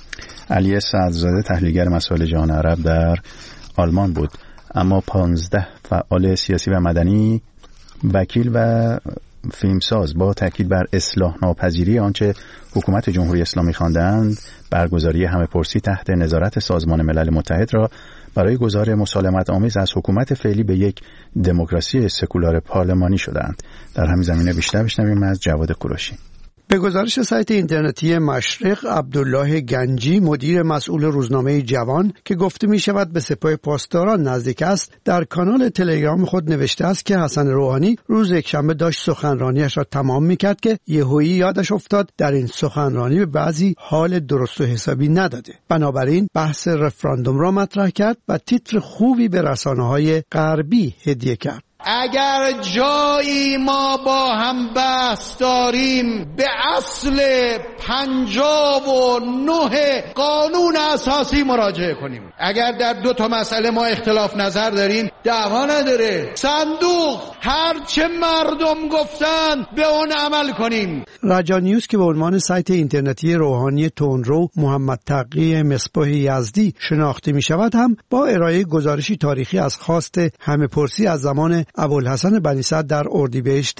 علی صدرزاده تحلیلگر مسائل جهان عرب در آلمان بود. اما 15 فعال سیاسی و مدنی، وکیل و فیلمساز با تاکید بر اصلاح ناپذیری آنچه حکومت جمهوری اسلامی خواندند برگزاری همه‌پرسی تحت نظارت سازمان ملل متحد را برای گزار مسالمت آمیز از حکومت فعلی به یک دموکراسی سکولار پارلمانی شدند. در همین زمینه بیشتر بشنویم از جواد کوروشی. به گزارش سایت اینترنتی مشرق، عبدالله گنجی مدیر مسئول روزنامه جوان که گفته می شود به سپاه پاسداران نزدیک است، در کانال تلگرام خود نوشته است که حسن روحانی روز یکشنبه داشت سخنرانیش را تمام می کرد که یهویی یادش افتاد در این سخنرانی به بعضی حال درست و حسابی نداده. بنابراین بحث رفراندوم را مطرح کرد و تیتر خوبی به رسانه‌های غربی هدیه کرد. اگر جایی ما با هم بحث داریم به اصل 59 قانون اساسی مراجعه کنیم. اگر در 2 مسئله ما اختلاف نظر داریم دعوا نداره، صندوق هرچه مردم گفتن به اون عمل کنیم. رجا نیوز که به عنوان سایت اینترنتی روحانی تندرو محمد تقی مصباح یزدی شناخته می شود هم با ارائه گزارشی تاریخی از خواست همه‌پرسی از زمان ابوالحسن بنی سعد در اردیبهشت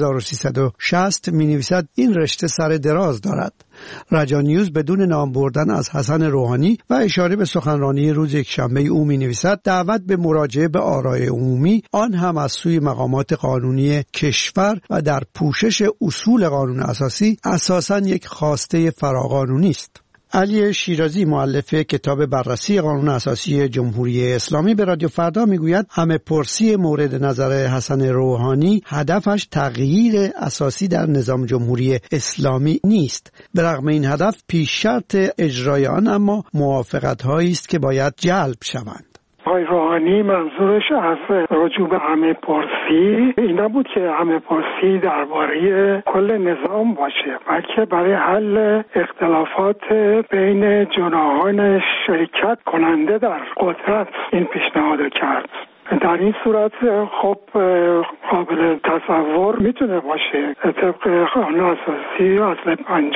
1360 می نویسد این رشته سر دراز دارد. رجا نیوز بدون نام بردن از حسن روحانی و اشاره به سخنرانی روز یکشنبه او می نویسد دعوت به مراجعه به آرای عمومی، آن هم از سوی مقامات قانونی کشور و در پوشش اصول قانون اساسی، اساساً یک خواسته فراقانونی است. علی شیرازی مؤلف کتاب بررسی قانون اساسی جمهوری اسلامی به رادیو فردا میگوید همه‌پرسی مورد نظر حسن روحانی هدفش تغییر اساسی در نظام جمهوری اسلامی نیست. به رغم این هدف پیش شرط اجرای آن اما موافقت‌هایی است که باید جلب شوند. آقای روحانی منظورش از رجوع به همه‌پرسی این نبود که همه‌پرسی درباره کل نظام باشه، بلکه برای حل اختلافات بین جناحان شرکت کننده در قدرت این پیشنهاد کرد. در این صورت خب قابل تصور میتونه باشه طبق قانون اساسی اصل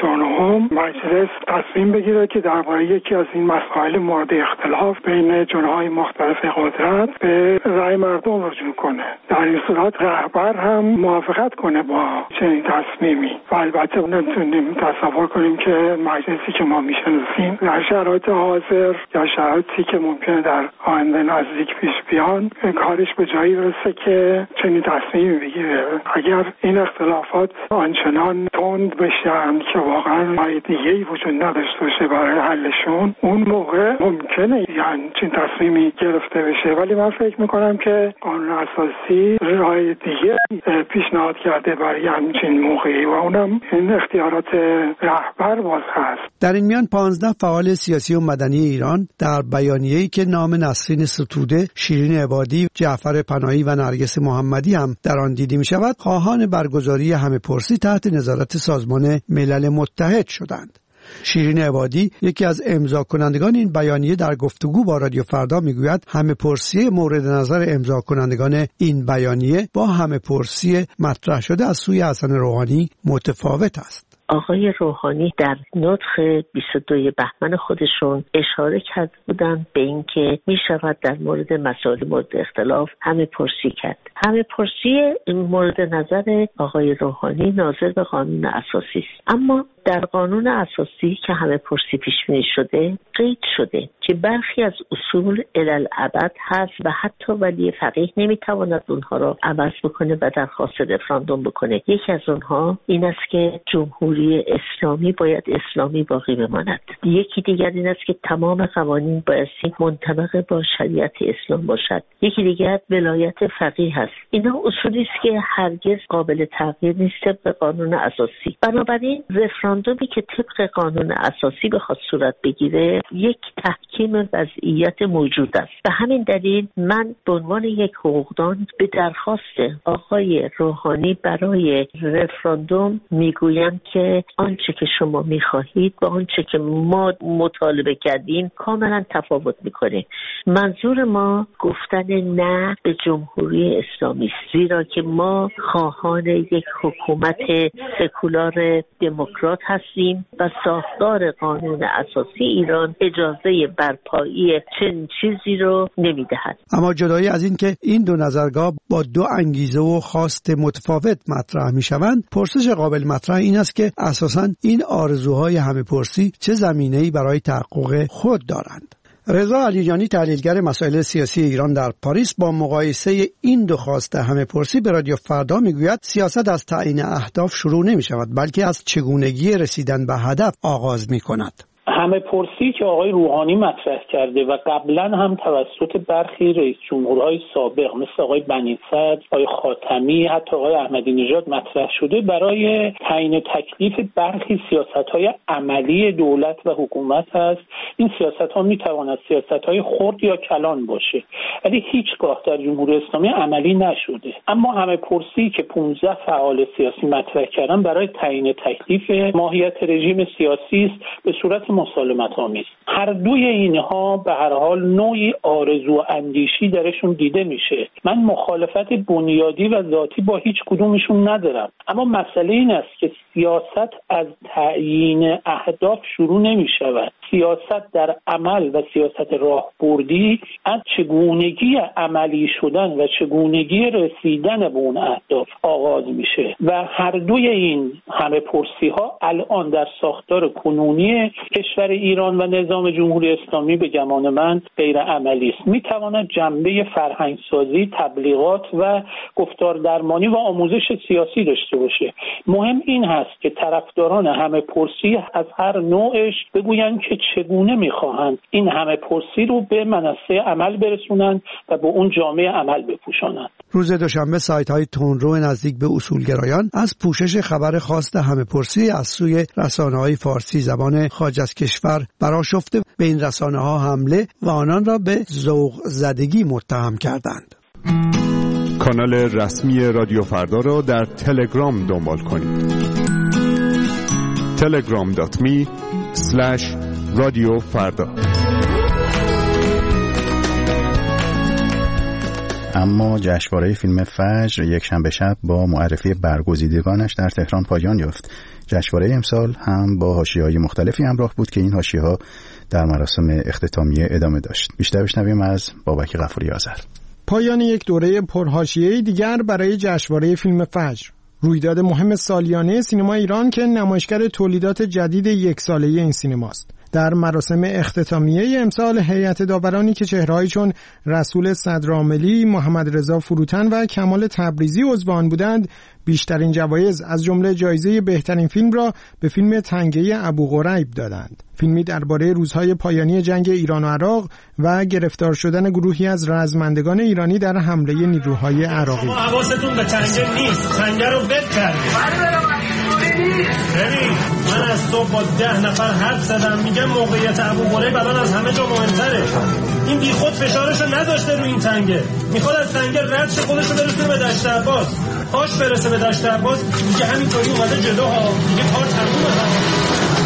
59 مجلس تصمیم بگیره که درباره یکی از این مسائل مورد اختلاف بین جناح‌های مختلف قدرت به رأی مردم رجوع کنه. در این صورت رهبر هم موافقت کنه با چنین تصمیمی و البته نمیتونیم تصور کنیم که مجلسی که ما میشناسیم در شرایط حاضر یا شرایطی که ممکنه در آینده نزدیک پیش بیان کارش به جایی برسه که چنین تصمیمی بگیره. اگر این اختلافات آنچنان تند بشن که واقعا راه دیگه‌ای وجود نداشته باشه برای حلشون، اون موقع ممکنه یعنی چنین تصمیمی گرفته بشه. ولی من فکر میکنم که قانون اساسی راه دیگه پیشنهاد کرده برای همچین موقعی و اونم این اختیارات رهبر باز هست. در این میان 15 فعال سیاسی و مدنی ایران در بیانیه‌ای که نام نسرین ستوده، شیرین عبادی، جعفر پناهی و نرگس محمدی هم در آن دیده می شود، خواهان برگزاری همه‌پرسی تحت نظارت سازمان ملل متحد شدند. شیرین عبادی یکی از امضا کنندگان این بیانیه در گفتگو با رادیو فردا میگوید همه‌پرسی مورد نظر امضا کنندگان این بیانیه با همه‌پرسی مطرح شده از سوی حسن روحانی متفاوت است. آقای روحانی در نطق 22 بهمن خودشون اشاره کرده بودند به اینکه می شود در مورد مسائل مورد اختلاف همه‌پرسی کرد. همه‌پرسی مورد نظر آقای روحانی ناظر به قانون اساسی است، اما در قانون اساسی که همه‌پرسی پیش بینی شده قید شده که برخی از اصول الالعبد هست و حتی ولی فقیه نمیتواند اونها را عوض بکنه و درخواست رفراندوم بکنه. یکی از اونها این است که جمهوری اسلامی باید اسلامی باقی بماند. یکی دیگر این است که تمام قوانین باید منطبق با شریعت اسلام باشد. یکی دیگر ولایت فقیه هست. اینا اصولی است که هرگز قابل تغییر نیست طبق قانون اساسی. بنابراین رفراندومی که طبق قانون اساسی بخواد صورت بگیره یک تحکیم وضعیت موجود است. به همین دلیل من به عنوان یک حقوقدان به درخواست آقای روحانی برای رفراندوم میگویم که آنچه که شما میخواهید با آنچه که ما مطالبه کردیم کاملا تفاوت میکنه. منظور ما گفتن نه به جمهوری اسلامی است، زیرا که ما خواهان یک حکومت سکولار دموکرات هستیم و ساختار قانون اساسی ایران اجازه برپایی چنین چیزی رو نمیدهد. اما جدای از این که این دو نظرگاه با دو انگیزه و خواست متفاوت مطرح میشوند، پرسش قابل مطرح این است که اساساً این آرزوهای همه‌پرسی چه زمینه‌ای برای تحقق خود دارند. رضا علیجانی، تحلیلگر مسائل سیاسی ایران در پاریس، با مقایسه این دو خواست همه‌پرسی به رادیو فردا میگوید سیاست از تعیین اهداف شروع نمی شود، بلکه از چگونگی رسیدن به هدف آغاز می کند. همه پرسی که آقای روحانی مطرح کرده و قبلا هم توسط برخی رئیس جمهورهای سابق مثل آقای بنی صدر، آقای خاتمی، حتی آقای احمدی نژاد مطرح شده، برای تعیین تکلیف برخی سیاست‌های عملی دولت و حکومت هست. این سیاست‌ها می‌تواند سیاست‌های خرد یا کلان باشه، ولی هیچگاه در جمهوری اسلامی عملی نشده. اما همه پرسی که 15 فعال سیاسی مطرح کردن برای تعیین تکلیف ماهیت رژیم سیاسی است به صورت مسالمت‌آمیز. هر دوی اینها به هر حال نوعی آرزو و اندیشی درشون دیده میشه. من مخالفت بنیادی و ذاتی با هیچ کدومشون ندارم، اما مسئله این است که سیاست از تعیین اهداف شروع نمی شود. سیاست در عمل و سیاست راهبردی از چگونگی عملی شدن و چگونگی رسیدن به اون اهداف آغاز میشه و هر دوی این همه پرسی ها الان در ساختار کنونی کشور ایران و نظام جمهوری اسلامی به گمان من غیر عملی است. میتواند جنبه فرهنگسازی، تبلیغات و گفتار درمانی و آموزش سیاسی داشته باشه. مهم این هست که طرفداران همه پرسی از هر نوعش بگویند که چگونه میخواهند این همه پرسی رو به منصه عمل برسونند و به اون جامعه عمل بپوشانند. روز دوشنبه سایت‌های تندرو نزدیک به اصولگرایان از پوشش خبر خواست همه پرسی از سوی رسانه‌های فارسی زبان خارج از کشور برآشفته به این رسانه‌ها حمله و آنان را به ذوق زدگی متهم کردند. کانال رسمی رادیو فردا را در تلگرام دنبال کنید. telegram.me/رادیوفردا. اما جشنواره فیلم فجر یک شنبه شب با معرفی برگزیدگانش در تهران پایان یافت. جشنواره امسال هم با حاشیه‌های مختلفی همراه بود که این حاشیه‌ها در مراسم اختتامیه ادامه داشت. بیشتر بشنویم از بابک غفوری آذر. پایان یک دوره پرحاشیه‌ای دیگر برای جشنواره فیلم فجر. رویداد مهم سالیانه سینما ایران که نمایشگر تولیدات جدید یک ساله این سینماست. در مراسم اختتامیه امسال هیئت داورانی که چهره‌هایی چون رسول صدرعاملی، محمد رضا فروتن و کمال تبریزی عضو آن بودند، بیشترین جوایز از جمله جایزه بهترین فیلم را به فیلم تنگه ابوغریب دادند. فیلمی درباره روزهای پایانی جنگ ایران و عراق و گرفتار شدن گروهی از رزمندگان ایرانی در حمله نیروهای عراقی. حواستون به تنگه نیست، تنگه رو ول کردید. ببین من از صبح با 10 نفر حرف زدم، میگم موقعیت ابوغریب الان از همه جا مهمتره. این بیخود فشارشو نذاشته رو این تنگه، میخواد از تنگه رد شه، خودشو برسونه به دشت عباس. پاش برسه به دشت عباس دیگه همینطوری اومده جلو ها، دیگه کار تمومه.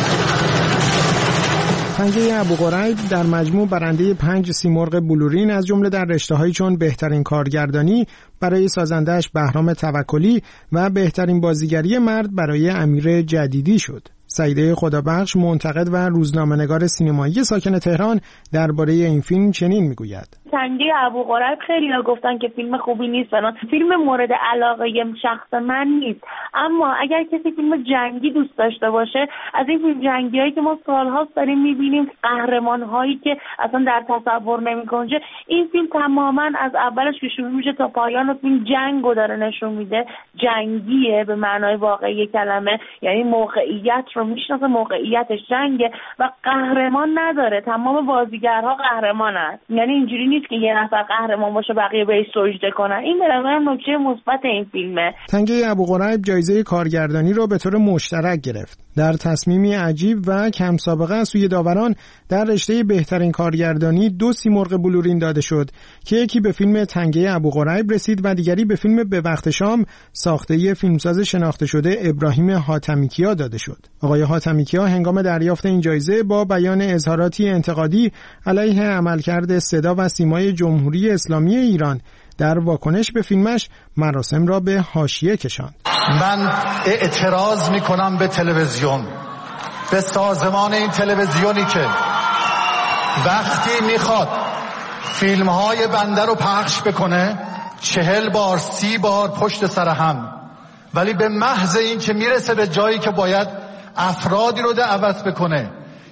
تنگه ابوغریب در مجموع برنده 5 سیمرغ بلورین از جمله در رشته‌هایی چون بهترین کارگردانی برای سازنده‌اش بهرام توکلی و بهترین بازیگری مرد برای امیر جدیدی شد. سعیده خدابخش، منتقد و روزنامه‌نگار سینمایی ساکن تهران، درباره این فیلم چنین میگوید: تنگه ابوغریب خیلی‌ها گفتن که فیلم خوبی نیست، فیلم مورد علاقه شخص من نیست، اما اگر کسی فیلم جنگی دوست داشته باشه، از این فیلم جنگیایی که ما سال‌هاست داریم می‌بینیم، قهرمان‌هایی که اصلا در تصور نمی‌کنه، این فیلم تماماً از اولش که شروع میشه تا پایان فیلم جنگو داره نشون میده. جنگیه به معنای واقعی کلمه، یعنی موقعیت رو میشناسه، موقعیتش جنگه و قهرمان نداره. تمام بازیگرها قهرمانن، یعنی اینجوری نیست که یه نفر قهرمان باشه بقیه بهش سجده کنن. این به نظرم نکته مثبت این فیلمه. تنگه ابوغریب جایزه کارگردانی رو به طور مشترک گرفت. در تصمیمی عجیب و کم سابقه از سوی داوران در رشته بهترین کارگردانی 2 سیمرغ بلورین داده شد که یکی به فیلم تنگه ابوغریب رسید و دیگری به فیلم به وقت شام ساخته فیلمساز شناخته شده ابراهیم حاتمیکیا داده شد. آقای حاتمیکیا هنگام دریافت این جایزه با بیان اظهاراتی انتقادی علیه عملکرد صدا و سیمای جمهوری اسلامی ایران در واکنش به فیلمش مراسم را به حاشیه کشاند. من اعتراض میکنم به تلویزیون، به سازمان این تلویزیونی که وقتی میخواد فیلمهای بنده رو پخش بکنه 40 بار 30 بار پشت سر هم، ولی به محض این که میرسه به جایی که باید افرادی رو دعوت بکنه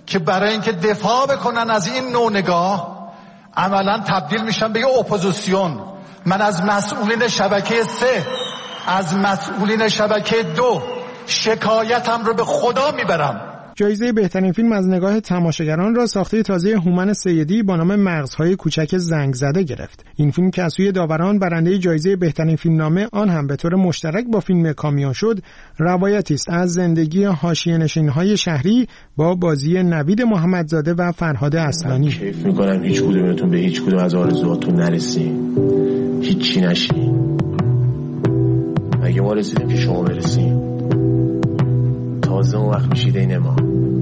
که برای اینکه دفاع بکنن از این نوع نگاه عملا تبدیل میشن به یه اپوزیسیون. من از مسئولین شبکه 3 از مسئولین شبکه 2 شکایتم رو به خدا میبرم. جایزه بهترین فیلم از نگاه تماشاگران را ساخته تازه هومن سیدی با نام مغزهای کوچک زنگ زده گرفت. این فیلم که از سوی داوران برنده جایزه بهترین فیلمنامه آن هم به طور مشترک با فیلم کامیون شد، روایتی است از زندگی حاشیه‌نشین‌های شهری با بازی نوید محمدزاده و فرهاد اصلانی. کیف می‌کنم هیچ کدومتون به هیچ کدوم از آرزوهاتون نرسین، هیچی نشین. اگه ما رسیدیم که شما برسین، تازه اون وقت میشید این ما.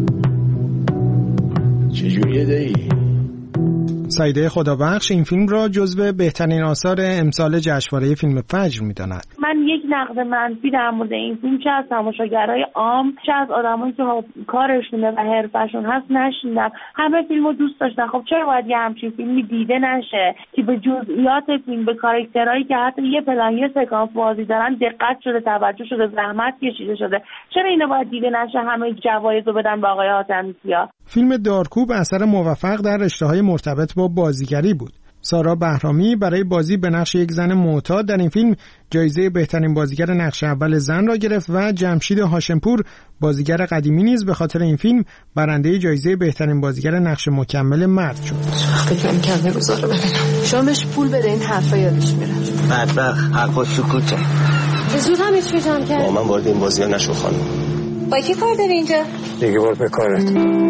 چجوریه دایی؟ سعیده خدابخش این فیلم را جزو بهترین آثار امسال جشنواره فیلم فجر می‌داند. من یک نقد منفی در مورد این فیلم چه از تماشاگرای عام چه از آدمایی که کارشونه و حرفشون هست نشیندم. همه فیلمو دوست داشتن. خب چرا باید یه همچین فیلمی دیده نشه که به جزئیات فیلم، به کاراکترهایی که حتی یه پلن یه سکانس بازی دارن دقت شده، توجه شده، زحمت کشیده شده، چرا اینا باید دیده نشه؟ همه جوایزو بدن به آقای حاتمی‌کیا. فیلم دارکوب اثر موفق در رشته‌های مرتبط با بازیگری بود. سارا بهرامی برای بازی به نقش یک زن معتاد در این فیلم جایزه بهترین بازیگر نقش اول زن را گرفت و جمشید هاشمپور بازیگر قدیمی نیز به خاطر این فیلم برنده جایزه بهترین بازیگر نقش مکمل مرد شد. فکر می‌کردم روزا رو ببینم. شامش پول بده این حرفا یادش میره. بدبخت حق و سکوته. زود هم هیچ جان کرد. با من وارد این بازی‌ها نشو خانم. با کی کار داری اینجا؟ دیگه برو به کارت.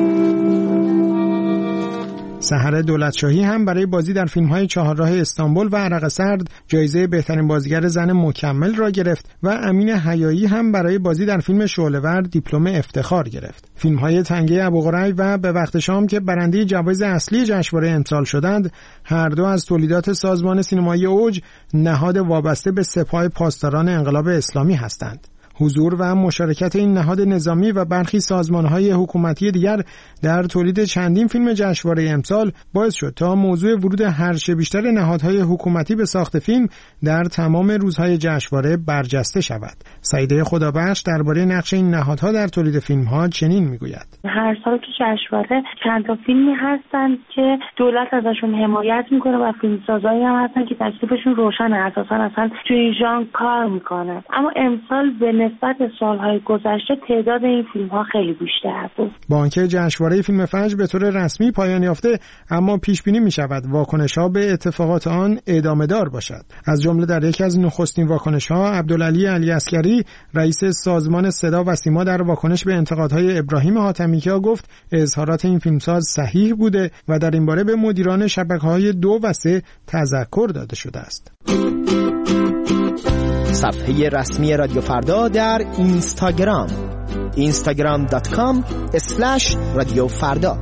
سحر دولتشاهی هم برای بازی در فیلم‌های چهارراه استانبول و عرق سرد جایزه بهترین بازیگر زن مکمل را گرفت و امین حیایی هم برای بازی در فیلم شعله‌ور دیپلم افتخار گرفت. فیلم‌های تنگه ابوقریب و به وقت شام که برنده جوایز اصلی جشنواره امسال شدند، هر دو از تولیدات سازمان سینمایی اوج، نهاد وابسته به سپاه پاسداران انقلاب اسلامی هستند. حضور و مشارکت این نهاد نظامی و برخی سازمان‌های حکومتی دیگر در تولید چندین فیلم جشنواره امسال باعث شد تا موضوع ورود هرچه بیشتر نهادهای حکومتی به ساخت فیلم در تمام روزهای جشنواره برجسته شود. سعیده خدابخش درباره نقش این نهادها در تولید فیلم‌ها چنین می‌گوید: هر سال تو جشنواره چند تا فیلمی هستن که دولت ازشون حمایت میکنه و فیلمسازایی هم هستن که تکلیفشون روشنه، اساسا اصلا توی این ژانر کار میکنه. اما امسال به نسبت سالهای گذشته تعداد این فیلم‌ها خیلی بیشتر بود. با آنکه جشنواره فیلم فجر به طور رسمی پایان یافته، اما پیش بینی می‌شود واکنش‌ها به اتفاقات آن ادامه دار باشد. از جمله در یکی از نخستین واکنش‌ها عبدالعلی علی عسکری، رئیس سازمان صدا و سیما، در واکنش به انتقادهای ابراهیم حاتمی‌کیا گفت اظهارات این فیلمساز صحیح بوده و در این باره به مدیران شبکه‌های 2 و 3 تذکر داده شده است. صفحه رسمی رادیو فردا در اینستاگرام instagram.com/رادیو فردا.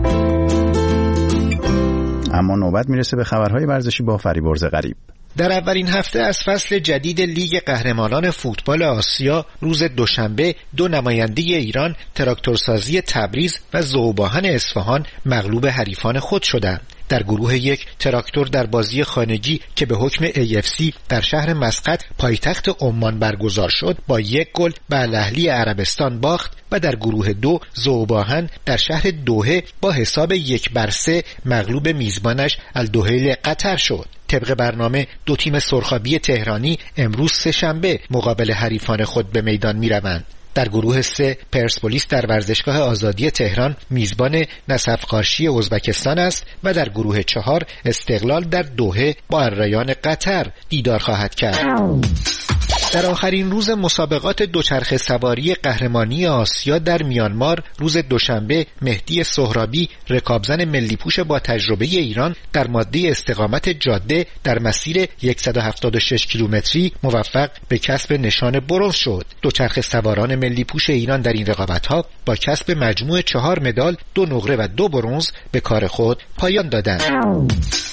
اما نوبت میرسه به خبرهای ورزشی با فریبرز غریب. در اولین هفته از فصل جدید لیگ قهرمانان فوتبال آسیا روز دوشنبه دو نماینده ایران، تراکتورسازی تبریز و ذوباهن اصفهان، مغلوب حریفان خود شدند. در گروه یک تراکتور در بازی خانگی که به حکم AFC در شهر مسقط پایتخت عمان برگزار شد با 1 گل به الاهلی عربستان باخت و در گروه 2 ذوباهن در شهر دوحه با حساب 1-3 مغلوب میزبانش الدوحیل قطر شد. طبق برنامه دو تیم سرخابی تهرانی امروز سه‌شنبه مقابل حریفان خود به میدان می‌روند. در گروه 3 پرسپولیس در ورزشگاه آزادی تهران میزبان نسفقارشی ازبکستان است و در گروه 4 استقلال در دوحه با الریان قطر دیدار خواهد کرد. در آخرین روز مسابقات دوچرخه سواری قهرمانی آسیا در میانمار روز دوشنبه مهدی سهرابی، رکابزن ملی پوش با تجربه ایران، در ماده استقامت جاده در مسیر 176 کیلومتری موفق به کسب نشان برنز شد. دوچرخه سواران ملی پوش ایران در این رقابت‌ها با کسب مجموع 4 مدال، 2 نقره و 2 برنز به کار خود پایان دادند.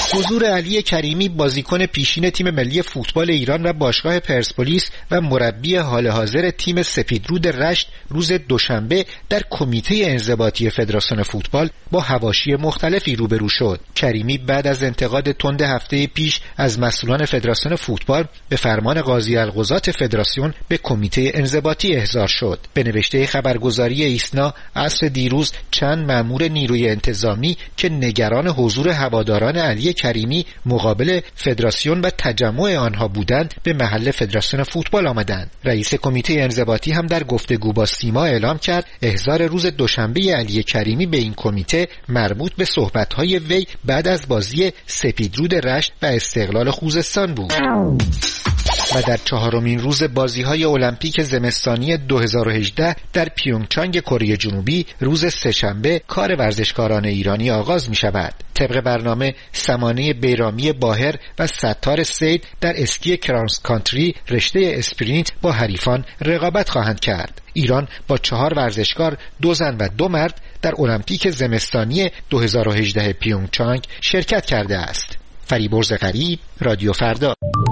حضور علی کریمی بازیکن پیشین تیم ملی فوتبال ایران و باشگاه پرسپولیس و مربی حال حاضر تیم سپیدرود رشت روز دوشنبه در کمیته انضباطی فدراسیون فوتبال با حواشی مختلفی روبرو شد. کریمی بعد از انتقاد تند هفته پیش از مسئولان فدراسیون فوتبال به فرمان قاضی القضات فدراسیون به کمیته انضباطی احضار شد. به نوشته خبرگزاری ایسنا عصر دیروز چند مأمور نیروی انتظامی که نگران حضور هواداران علی کریمی مقابل فدراسیون و تجمع آنها بودند به محل فدراسیون فوتبال آمدند. رئیس کمیته انضباطی هم در گفتگو با سیما اعلام کرد احضار روز دوشنبه علی کریمی به این کمیته مربوط به صحبت‌های وی بعد از بازی سپیدرود رشت و استقلال خوزستان بود. و در 4مین روز بازی‌های المپیک زمستانی 2018 در پیونگچانگ کره جنوبی روز سه‌شنبه کار ورزشکاران ایرانی آغاز می‌شود. طبق برنامه سمانه بیرامی باهر و ستار سید در اسکی کرانس کانتری رشته اسپرینت با حریفان رقابت خواهند کرد. ایران با 4 ورزشکار 2 زن و 2 مرد در المپیک زمستانی 2018 پیونگچانگ شرکت کرده است. فریبرز غریب، رادیو فردا.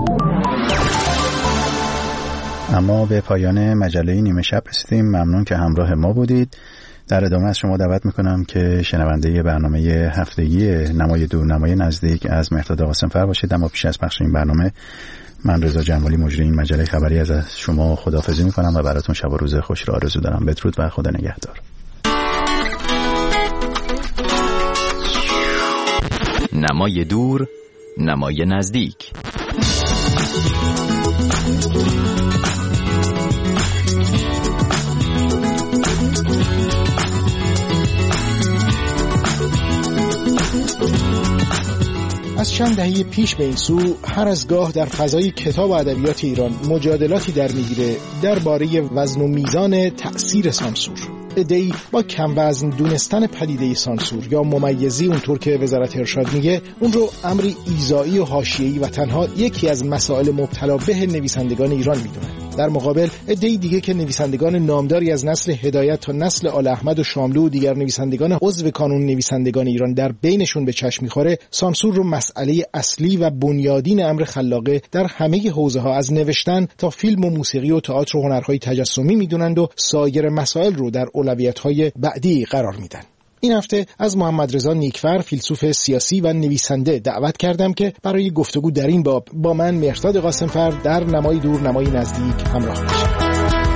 اما به پایان مجله نیمه شب رسیدیم. ممنون که همراه ما بودید. در ادامه از شما دعوت میکنم که شنونده برنامه هفتگی نمای دور نمای نزدیک از مهرداد قاسمفر باشید. اما پیش از پخش این برنامه من رضا جمالی مجری این مجله خبری از شما خداحافظی میکنم و براتون شب و روز خوش را آرزو دارم. بدرود و خدا نگهدار. نمای دور نمای نزدیک. از چند دهه پیش به این سو هر از گاه در فضای کتاب و ادبیات ایران مجادلاتی در میگیره درباره وزن و میزان تأثیر سانسور. عده‌ای با کم وزن دونستن پدیده سانسور یا ممیزی اونطور که وزارت ارشاد میگه اون رو امری ایذایی و حاشیه‌ای و تنها یکی از مسائل مبتلا به نویسندگان ایران میدونن. در مقابل عده‌ای دیگه که نویسندگان نامداری از نسل هدایت تا نسل آل احمد و شاملو و دیگر نویسندگان عضو کانون نویسندگان ایران در بینشون به چشم میخوره سانسور رو مسئله اصلی و بنیادین امر خلاقه در همه حوزه‌ها از نوشتن تا فیلم و موسیقی و تئاتر و هنرهای تجسمی میدونند و سایر مسائل رو در اولویت‌های بعدی قرار میدن. این هفته از محمد رضا نیکفر فیلسوف سیاسی و نویسنده دعوت کردم که برای گفتگو در این باب با من مهرداد قاسمفر در نمای دور نمای نزدیک همراه بشه.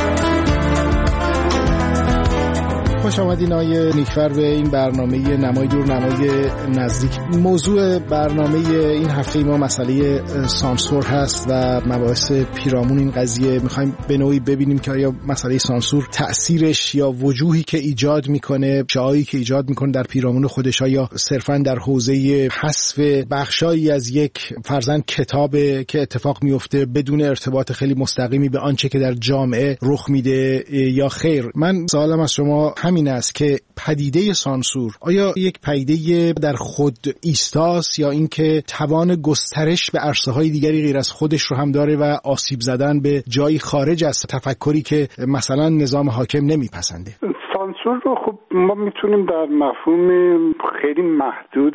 خوش آمدین آقای نیکفر به این برنامه نمای دور نمای نزدیک. موضوع برنامه این هفته ما مسئله سانسور هست و مباحث پیرامون این قضیه. میخوایم به نوعی ببینیم که آیا مسئله سانسور تأثیرش یا وجوهی که ایجاد میکنه، شعاعی که ایجاد میکنه در پیرامون خودش یا صرفاً در حوزه حذف بخشایی از یک فرضاً کتاب که اتفاق میفته بدون ارتباط خیلی مستقیمی به آنچه که در جامعه رخ میده یا خیر. من سوالم از شما همین است که پدیده سانسور آیا یک پدیده در خود ایستاست یا اینکه توان گسترش به عرصه‌های دیگری غیر از خودش رو هم داره و آسیب زدن به جایی خارج از تفکری که مثلا نظام حاکم نمیپسنده؟ سانسور رو خب ما میتونیم در مفهوم خیلی محدود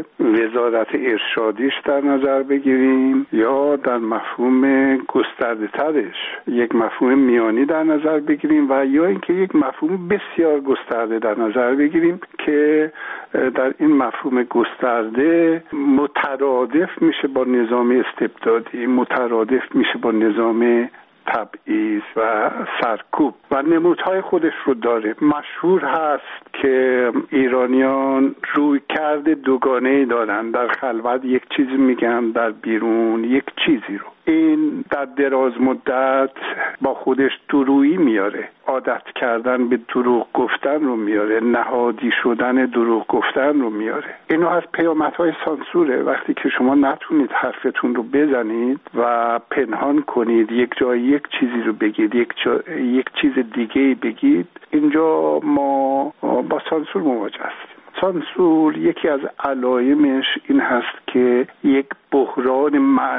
وزارت ارشادیش در نظر بگیریم یا در مفهوم گسترده ترش یک مفهوم میانی در نظر بگیریم و یا اینکه یک مفهوم بسیار گسترده در نظر بگیریم که در این مفهوم گسترده مترادف میشه با نظام استبدادی، مترادف میشه با نظام تبعیض و سرکوب و نمودهای خودش رو داره. مشهور هست که ایرانیان رویکرد دوگانه‌ای دارن، در خلوت یک چیزی میگن، در بیرون یک چیزی رو. این در دراز مدت با خودش دورویی میاره، عادت کردن به دروغ گفتن رو میاره، نهادی شدن دروغ گفتن رو میاره. اینو از پیامدهای سانسوره. وقتی که شما نتونید حرفتون رو بزنید و پنهان کنید، یک جای یک چیزی رو بگید، یک چیز دیگه بگید، اینجا ما با سانسور مواجه هستیم. سانسور یکی از علایمش این هست که یک بحران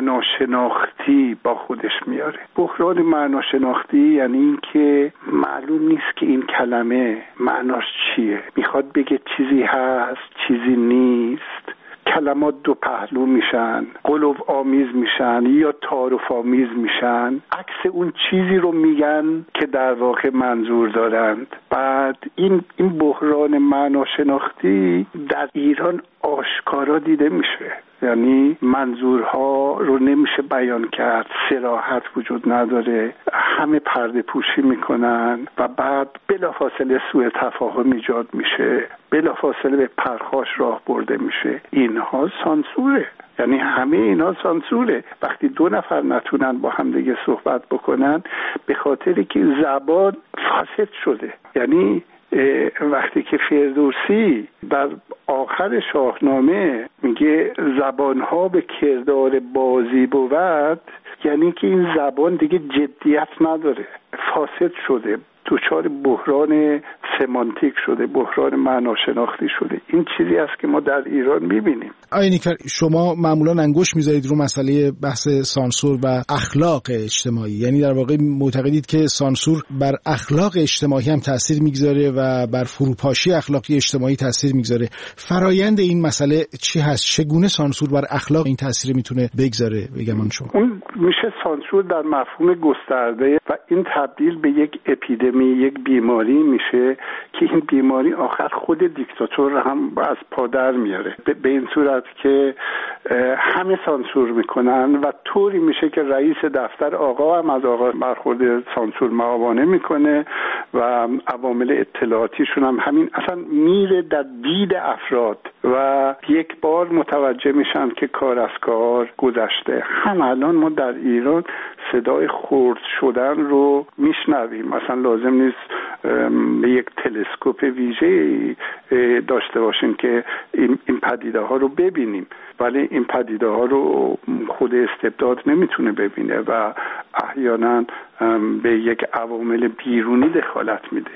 معناشناختی با خودش میاره. بحران معناشناختی یعنی این که معلوم نیست که این کلمه معناش چیه، میخواد بگه چیزی هست چیزی نیست، کلمات دو پهلو میشن، غلو آمیز میشن یا تعارف آمیز میشن، عکس اون چیزی رو میگن که در واقع منظور دارند. بعد این بحران معناشناختی در ایران آشکارا دیده میشه، یعنی منظورها رو نمیشه بیان کرد، صراحت وجود نداره، همه پرده پوشی میکنن و بعد بلافاصله سوء تفاهم ایجاد میشه، بلافاصله به پرخاش راه برده میشه. اینها سانسوره، یعنی همه اینا سانسوره. وقتی دو نفر نتونن با هم دیگه صحبت بکنن به خاطری که زبان فاسد شده. یعنی وقتی که فردوسی در آخر شاهنامه میگه زبانها به کردار بازی بود، یعنی که این زبان دیگه جدیت نداره، فاسد شده، دچار بحران سمانتیک شده، بحران معناشناختی شده. این چیزی است که ما در ایران میبینیم. آقای نیکفر، شما معمولا انگشت میذارید رو مسئله بحث سانسور و اخلاق اجتماعی، یعنی در واقع معتقدید که سانسور بر اخلاق اجتماعی هم تاثیر میگذاره و بر فروپاشی اخلاقی اجتماعی تاثیر میگذاره. فرایند این مسئله چی هست؟ چگونه سانسور بر اخلاق این تاثیر میتونه بگذاره؟ بگم شما اون میشه سانسور در مفهوم گسترده و این تبدیل به یک اپیدمی، یک بیماری میشه که این بیماری آخر خود دیکتاتور هم از پادر میاره، به این صورت که همه سانسور میکنن و طوری میشه که رئیس دفتر آقا هم از آقا برخورد سانسور معاونه میکنه و عوامل اطلاعاتیشون هم همین، اصلا میره در دید افراد و یک بار متوجه میشن که کار از کار گذشته. هم الان ما در ایران صدای خرد شدن رو میشنویم، مثلا لازم نیست به یک تلسکوپ ویژه داشته باشیم که این پدیده ها رو ببینیم، ولی این پدیده ها رو خود استبداد نمیتونه ببینه و احیانا به یک عوامل بیرونی دخالت میده.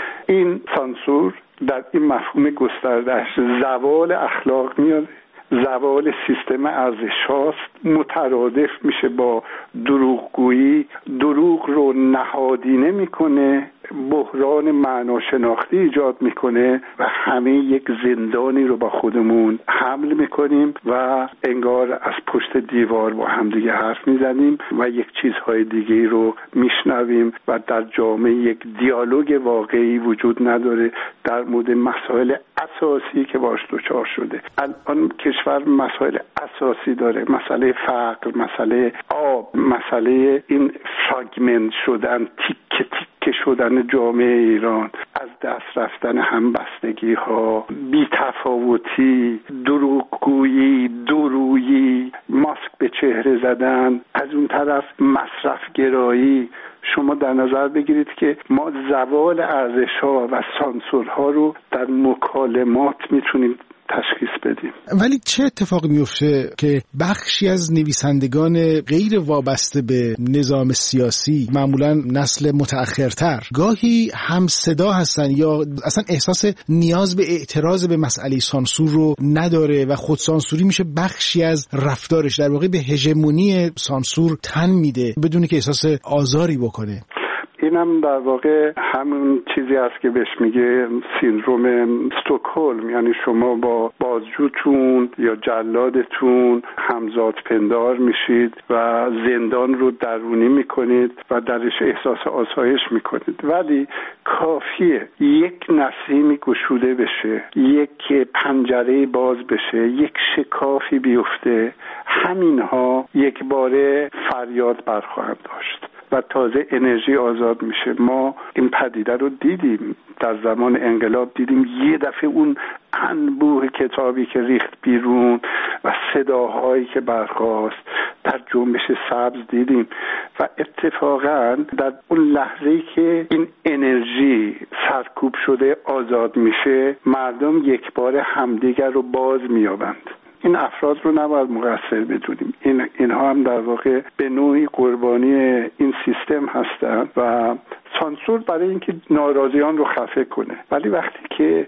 این سانسور در این مفهوم گستردهش زوال اخلاق میاره، زوال سیستم ارزش‌هاست، مترادف میشه با دروغگویی، دروغ رو نهادینه میکنه، بحران معناشناختی ایجاد میکنه و همه یک زندانی رو با خودمون حمل میکنیم و انگار از پشت دیوار با همدیگه حرف میزنیم و یک چیزهای دیگه رو میشنویم و در جامعه یک دیالوگ واقعی وجود نداره در مورد مسائل اساسی که باش دچار شده. الان کشور مسائل اساسی داره، مسئله فقر، مسئله آب، مسئله این فراگمنت شدن، تیکه تیکه شدن جامعه ایران، از دست رفتن همبستگی ها، بی‌تفاوتی، دروغگویی، دورویی، ماسک به چهره زدن، از اون طرف مصرف گرایی. شما در نظر بگیرید که ما زوال ارزش‌ها و سانسورها رو در مکالمات میتونیم تشخیص بدیم. ولی چه اتفاقی میفته که بخشی از نویسندگان غیر وابسته به نظام سیاسی، معمولا نسل متأخرتر، گاهی هم صدا هستن یا اصلا احساس نیاز به اعتراض به مسئله سانسور رو نداره و خودسانسوری میشه بخشی از رفتارش، در واقع به هژمونی سانسور تن میده بدون که احساس آزاری بکنه. اینم در واقع همون چیزی است که بهش میگه سیندروم استکهلم، یعنی شما با بازجوتون یا جلادتون همزاد پندار میشید و زندان رو درونی میکنید و درش احساس آسایش میکنید، ولی کافیه یک نسیمی گشوده بشه، یک پنجره باز بشه، یک شکافی بیفته، همینها یک باره فریاد برخواهند داشت و تازه انرژی آزاد میشه. ما این پدیده رو دیدیم در زمان انقلاب، دیدیم یه دفعه اون انبوه کتابی که ریخت بیرون و صداهایی که برخاست، در جنبش سبز دیدیم و اتفاقا در اون لحظه‌ای که این انرژی سرکوب شده آزاد میشه، مردم یک بار همدیگر رو باز میابند. این افراد رو نباید مقصر بدونیم، اینها هم در واقع به نوعی قربانی این سیستم هستند و سانسور برای اینکه ناراضیان رو خفه کنه، ولی وقتی که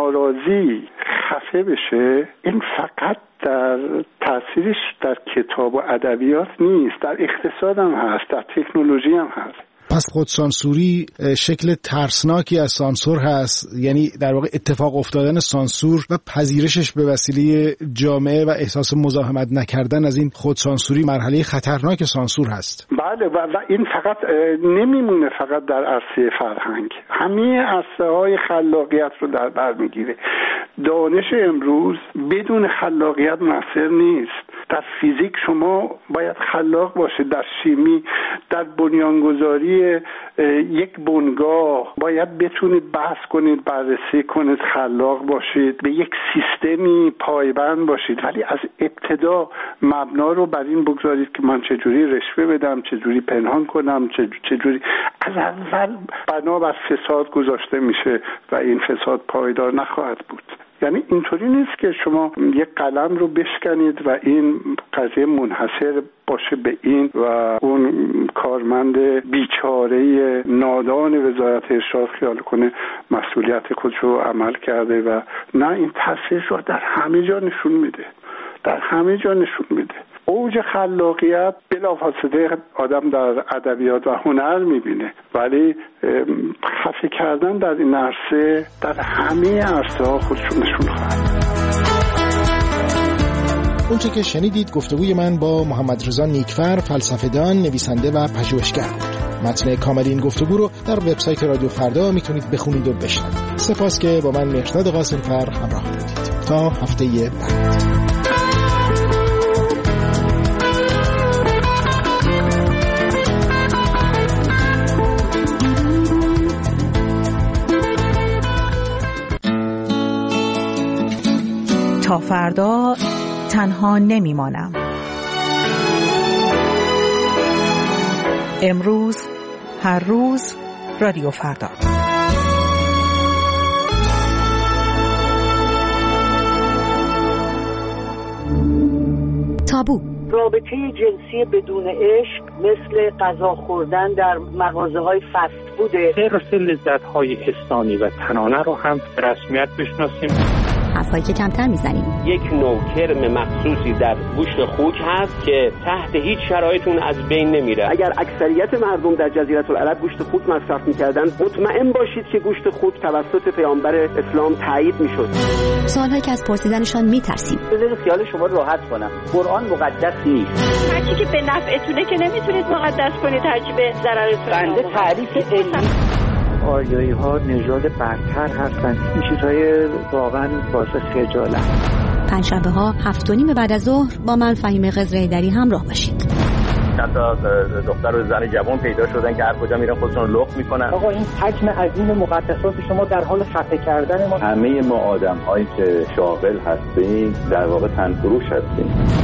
ناراضی خفه بشه، این فقط در تاثیرش در کتاب و ادبیات نیست، در اقتصاد هم هست، در تکنولوژی هم هست. پس خودسانسوری شکل ترسناکی از سانسور هست، یعنی در واقع اتفاق افتادن سانسور و پذیرشش به وسیله جامعه و احساس مزاحمت نکردن از این خودسانسوری مرحله خطرناک سانسور هست. بله و این فقط نمیمونه فقط در عرصه فرهنگ، همه عرصه‌های خلاقیت رو در بر میگیره. دانش امروز بدون خلاقیت مؤثر نیست. در فیزیک شما باید خلاق باشید، در شیمی، در بنیانگذاری یک بنگاه باید بتونید بحث کنید، بررسی کنید، خلاق باشید، به یک سیستمی پایبند باشید، ولی از ابتدا مبنا رو بر این بگذارید که من چجوری رشوه بدم، چجوری پنهان کنم، چجوری از اول بنا بر فساد گذاشته میشه و این فساد پایدار نخواهد بود. یعنی اینطوری نیست که شما یک قلم رو بشکنید و این قضیه منحصر باشه به این و اون کارمند بیچاره نادان وزارت ارشاد خیال کنه مسئولیت خودش رو عمل کرده و نه، این تاثیرش رو در همه جا نشون میده، در همه جا نشون میده. اوج خلاقیت بلافاصله آدم در ادبیات و هنر میبینه، ولی خفه کردن در این عرصه در همه عرصه ها خودشون نشون خواهد. اونچه که شنیدید گفتگوی من با محمد رضا نیکفر، فلسفه‌دان، نویسنده و پژوهشگر بود. متن کامل این گفتگو رو در وبسایت رادیو فردا میتونید بخونید و بشنوید. سپاس که با من مهرداد قاسم‌فر همراه بودید. تا هفته بعد. تا فردا تنها نمیمانم. امروز، هر روز، رادیو فردا. تابو. رابطه جنسی بدون عشق مثل غذا خوردن در مغازه‌های فست فوده. حرص لذت‌های حسانی و تنانه رو هم به رسمیت بشناسیم. حرفایی که کمتر میزنیم. یک نوع کرم مخصوصی در گوشت خوک هست که تحت هیچ شرایطی از بین نمیره. اگر اکثریت مردم در جزیره العرب گوشت خوک مصرف میکردن، مطمئن باشید که گوشت خوک توسط پیامبر اسلام تایید میشد. سوالهایی که از پرسیدنشان میترسیم. بذارید خیال شما رو راحت کنم. قرآن مقدس نیست. هر چی که به نفعتونه که نمیتونید مقدس کنید، هر چی به ضررتونه. بنده تعریف علمی آریایی ها نژاد برتر هستند. این چیزهای واقعا باعث خجالت. پنجشنبه ها 7:30 بعد از ظهر با من فهیمه قزره‌ایدری همراه باشید. چند تا دختر و زن جوان پیدا شدن که هر کجا میرن خودشون لخت میکنن. آقا این حجم عظیم مقدسات شما در حال خفه کردن ما. همه ما آدم‌هایی که شاغل هستیم در واقع تنفروش هستیم.